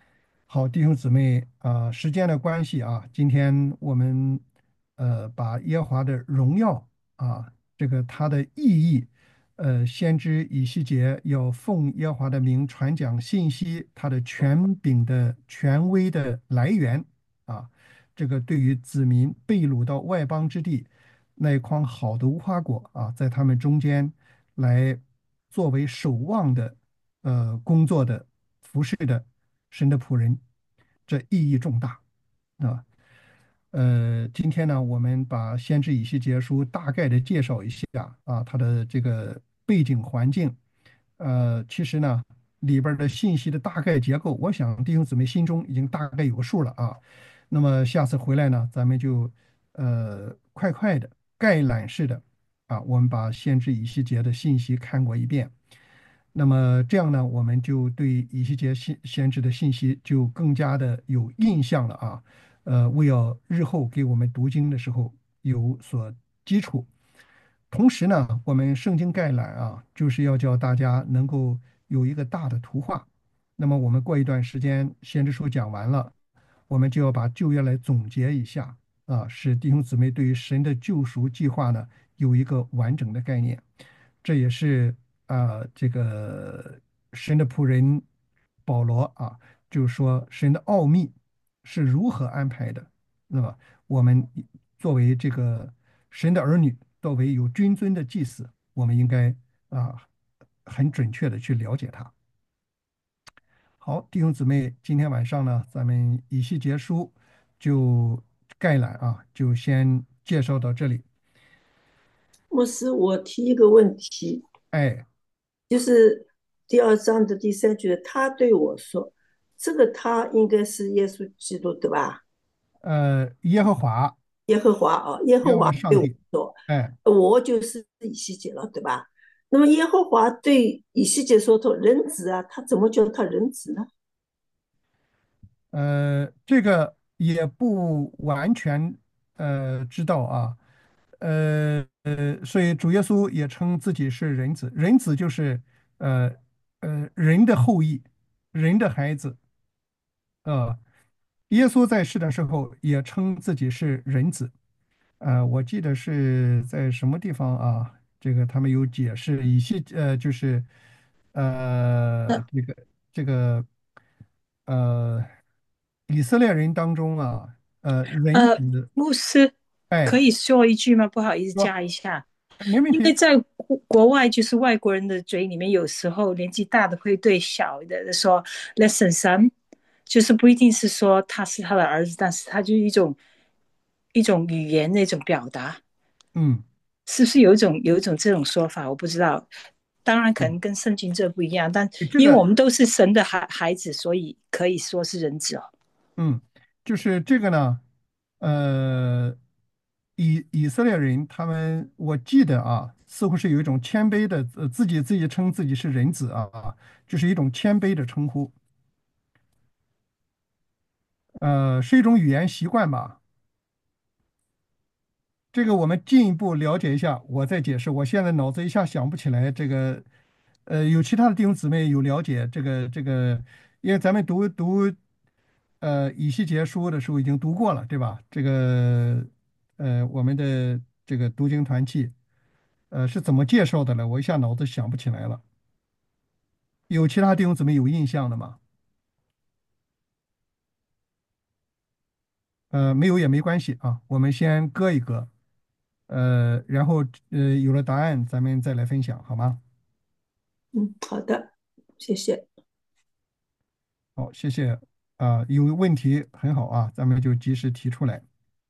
好，弟兄姊妹时间的关系啊，今天我们把耶和华的荣耀这个它的意义，先知以西结要奉耶和华的名传讲信息，它的权柄的权威的来源啊，这个对于子民被掳到外邦之地那一筐好的无花果在他们中间来作为守望的工作的服侍的神的仆人，这意义重大啊。今天呢，我们把先知以西结书大概的介绍一下它的这个背景环境。其实呢，里边儿的信息的大概结构，我想弟兄姊妹心中已经大概有个数了啊。那么下次回来呢，咱们就快快的概览式的我们把先知以西结的信息看过一遍。那么这样呢，我们就对以西结先知的信息就更加的有印象了啊。为了日后给我们读经的时候有所基础。同时呢，我们圣经概览就是要叫大家能够有一个大的图画。那么我们过一段时间先知书讲完了，我们就要把旧约来总结一下使弟兄姊妹对于神的救赎计划呢有一个完整的概念。这也是这个神的仆人保罗就是说神的奥秘是如何安排的。那么我们作为这个神的儿女，作为有君尊的祭司，我们应该啊很准确的去了解它。好，弟兄姊妹，今天晚上呢，咱们以西结书就概览就先介绍到这里。 牧师，我提一个问题， 哎， 就是第2章的第3句，他对我说：“这个他应该是耶稣基督，对吧？ 耶和华， 耶和华啊，耶耶和和华对我华上帝。 说， 哎， 我就是以西结了，对吧？那么耶和华对以西结说："人子啊，他怎么叫他人子呢？" 这个也不完全知道所以主耶稣也称自己是人子，人子就是呃人的后裔，人的孩子。耶稣在世的时候也称自己是人子。我记得是在什么地方这个他们有解释，就是这个呃以色列人当中人子。 牧师可哎， 以说一句吗？不好意思， 说加一下， 没问题。 因为在国外，就是外国人的嘴里面，有时候年纪大的会对小的说 "listen son"，就是不一定是说他是他的儿子，但是他就是一种语言的一种表达， 嗯是不是有一种这种说法？我不知道。当然，可嗯， 能跟圣经这不一样，但这个因为我们都是神的孩子，所以可以说是人子哦。 嗯，就是这个呢，呃，以色列人他们，我记得似乎是有一种谦卑的，自己称自己是人子就是一种谦卑的称呼。是一种语言习惯吧。这个我们进一步了解一下，我再解释。我现在脑子一下想不起来这个，有其他的弟兄姊妹有了解这个，因为咱们读以西结书的时候已经读过了，对吧？这个我们的这个读经团契是怎么介绍的呢？我一下脑子想不起来了。有其他弟兄姊妹有印象的吗？没有也没关系我们先搁一搁，然后有了答案咱们再来分享，好吗？ 好的，谢谢。 好，谢谢有问题很好咱们就及时提出来。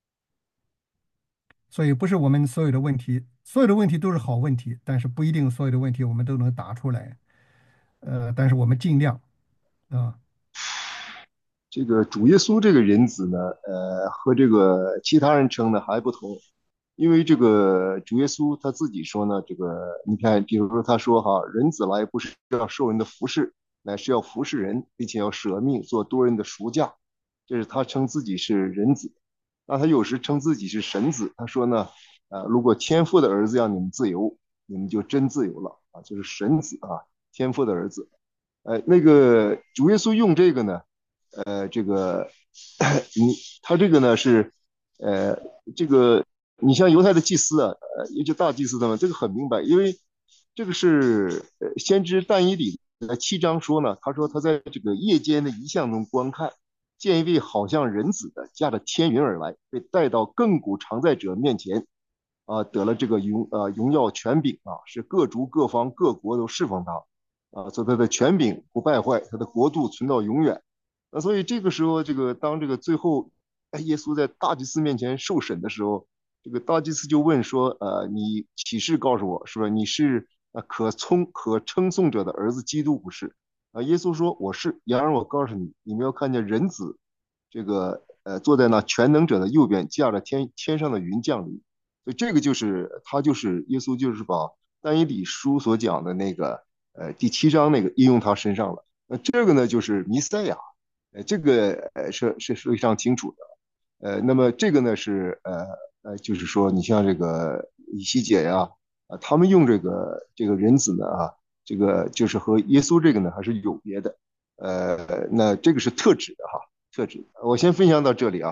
所以不是我们所有的问题都是好问题，但是不一定所有的问题我们都能答出来。但是我们尽量啊。 这个主耶稣这个人子呢，和这个其他人称的还不同，因为这个主耶稣他自己说呢，这个你看，比如说他说哈，人子来不是要受人的服侍，乃是要服侍人，并且要舍命做多人的赎价，这是他称自己是人子。那他有时称自己是神子，他说呢，如果天父的儿子让你们自由，你们就真自由了就是神子天父的儿子。那个主耶稣用这个呢。 这个你他这个呢是呃这个你像犹太的祭司啊，也就大祭司他们这个很明白，因为这个是先知但以理在7章说呢，他说他在这个夜间的异象中观看，见一位好像人子的驾着天云而来，被带到亘古常在者面前，得了这个荣耀权柄啊，是各族各方各国都侍奉他所以他的权柄不败坏，他的国度存到永远。所以这个时候，当这个最后耶稣在大祭司面前受审的时候，这个大祭司就问说，你启示告诉我，说你是可称颂者的儿子基督不是？耶稣说我是。然而我告诉你，你们要看见人子坐在那全能者的右边，驾着天上的云降临。所以这个就是耶稣，就是把但以理书所讲的那个第7章那个应用他身上了。那这个呢，就是弥赛亚。这个是非常清楚的。那么这个呢就是说，你像这个以西结呀，他们用这个人子呢这个就是和耶稣这个呢还是有别的。那这个是特指的哈，特指的。我先分享到这里啊。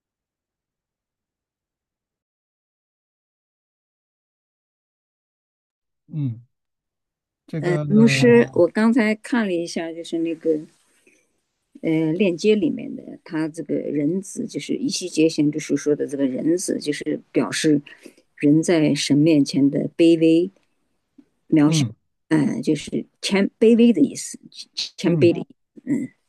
嗯，这个牧师，我刚才看了一下，就是那个链接里面的，他这个人子就是一西结先知书说的这个人子，就是表示人在神面前的卑微渺小，就是卑微的意思，谦卑的意思，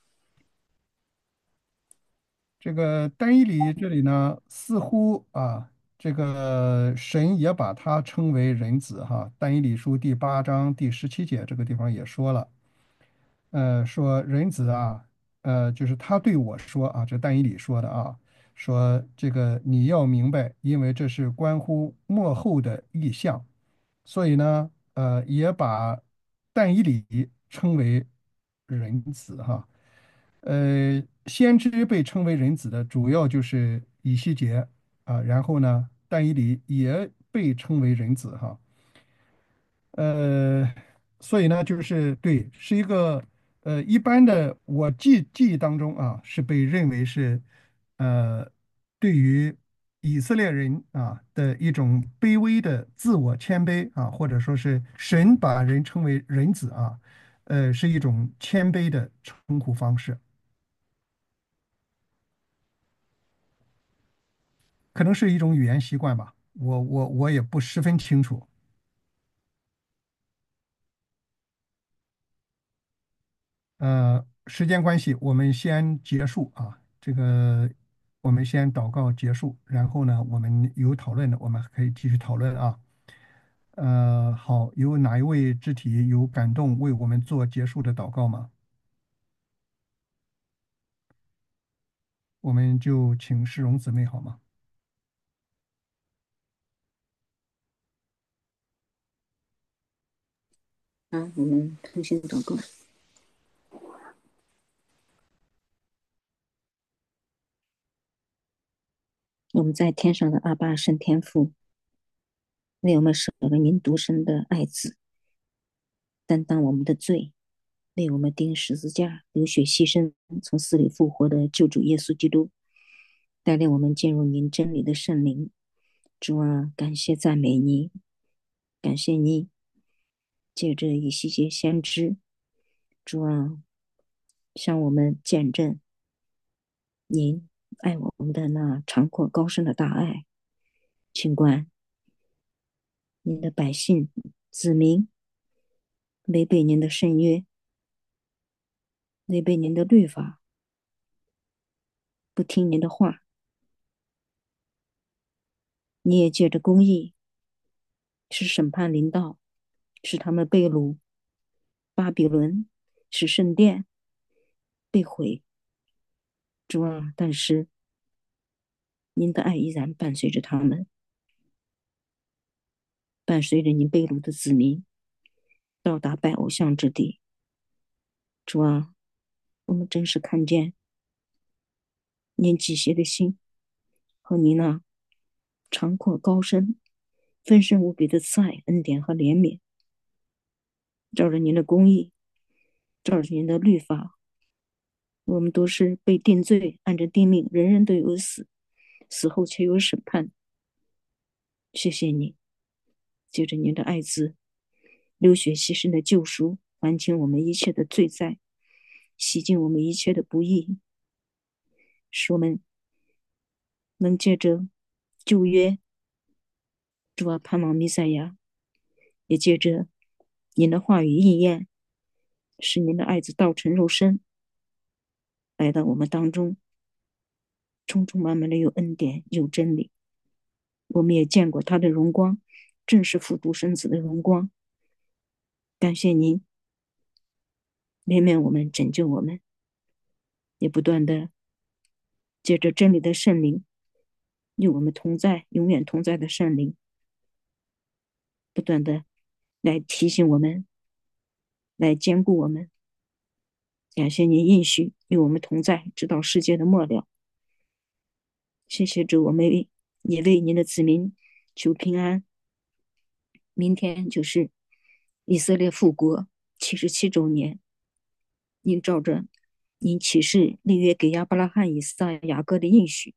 这个但以理这里呢，似乎这个神也把他称为人子哈。但以理书第8章第17节这个地方也说了，说人子就是他对我说这但以理说的说这个你要明白，因为这是关乎末后的意象，所以呢，也把但以理称为人子哈。先知被称为人子的主要就是以西结然后呢，但以理也被称为人子哈。呃，所以呢，就是对，是一个一般的，我记忆当中是被认为是呃，对于以色列人的一种卑微的自我谦卑或者说是神把人称为人子是一种谦卑的称呼方式，可能是一种语言习惯吧，我也不十分清楚。时间关系，我们先结束这个我们先祷告结束，然后呢，我们有讨论的，我们可以继续讨论好，有哪一位肢体有感动为我们做结束的祷告吗？我们就请世荣姊妹好吗？ 我们同心祷告。我们在天上的阿爸圣天父，为我们舍了您独生的爱子，担当我们的罪，为我们钉十字架，流血牺牲，从死里复活的救主耶稣基督，带领我们进入您真理的圣灵。主感谢赞美你，感谢你借着以西结先知，主向我们见证您爱我们的那长阔高深的大爱。尽管您的百姓子民违背您的圣约，违背您的律法，不听您的话，你也借着公义使审判临到，使他们被掳。巴比伦使圣殿被毁。主但是您的爱依然伴随着他们，伴随着您被掳的子民到达拜偶像之地。主我们真是看见您极邪的心和您那长阔高深、丰盛无比的慈爱、恩典和怜悯，照着您的公义，照着您的律法， 我们都是被定罪，按着定命，人人都有死，死后却有审判。谢谢你，借着您的爱子流血牺牲的救赎，还清我们一切的罪债，洗净我们一切的不义，使我们能借着旧约，主啊，盼望弥赛亚，也借着您的话语应验，使您的爱子道成肉身，来到我们当中，充充满满的有恩典，有真理。我们也见过他的荣光，正是复独生子的荣光。感谢您怜悯我们，拯救我们，也不断的借着真理的圣灵，与我们同在，永远同在的圣灵，不断的来提醒我们，来兼顾我们。感谢您应许与我们同在，直到世界的末了。谢谢主，我们也为您的子民求平安。明天就是以色列复国77周年，您照着您启示立约给亚伯拉罕、以撒、雅各的应许，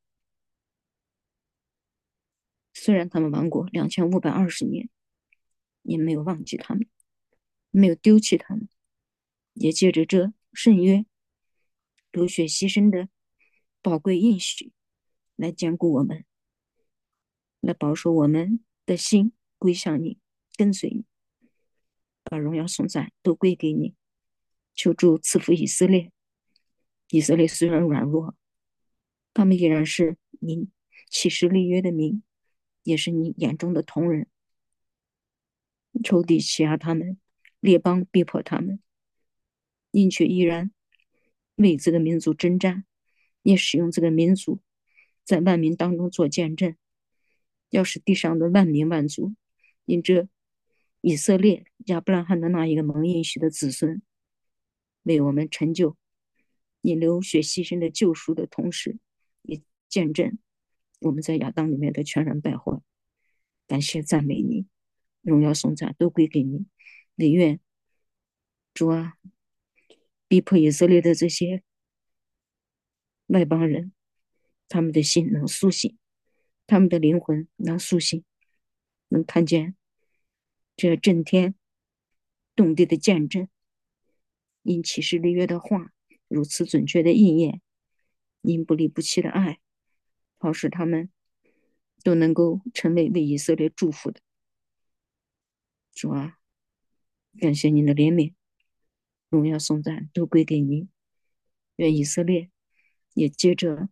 虽然他们亡国2520年，您没有忘记他们，没有丢弃他们，也借着这圣约流血牺牲的宝贵应许来兼顾我们，来保守我们的心归向你，跟随你，把荣耀颂赞都归给你。求主赐福以色列。以色列虽然软弱，他们依然是您启示立约的民，也是你眼中的同人。仇敌欺压他们，列邦逼迫他们，您却依然为这个民族征战，也使用这个民族在万民当中做见证，要使地上的万民万族因这以色列亚伯拉罕的那一个蒙应许的子孙，为我们成就你流血牺牲的救赎的同时，也见证我们在亚当里面的全然败坏。感谢赞美你，荣耀颂赞都归给你。唯愿主啊，逼迫以色列的这些外邦人，他们的心能苏醒，他们的灵魂能苏醒，能看见这震天动地的见证，因启示立约的话如此准确的应验，因不离不弃的爱，好使他们都能够成为以色列祝福的。主啊，感谢您的怜悯，荣耀颂赞都归给您。愿以色列也接着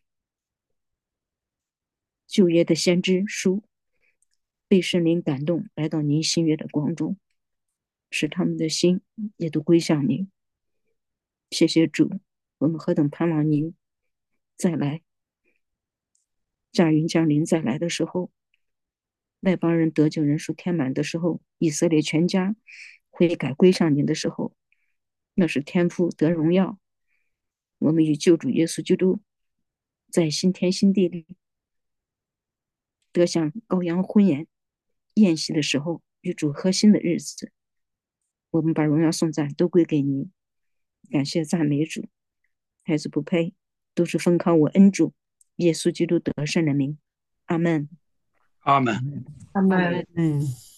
旧约的先知书，被圣灵感动，来到您新约的光中，使他们的心也都归向您。谢谢主，我们何等盼望您再来，驾云降临再来的时候，外邦人得救人数填满的时候，以色列全家悔改归向您的时候，那是天父得荣耀。我们与救主耶稣基督在新天新地里得享羔羊婚宴席的时候，与主核心的日子，我们把荣耀颂赞都归给您。感谢赞美主，孩子不配，都是奉靠我恩主耶稣基督得胜的名。阿门。 阿门。 阿门。 嗯。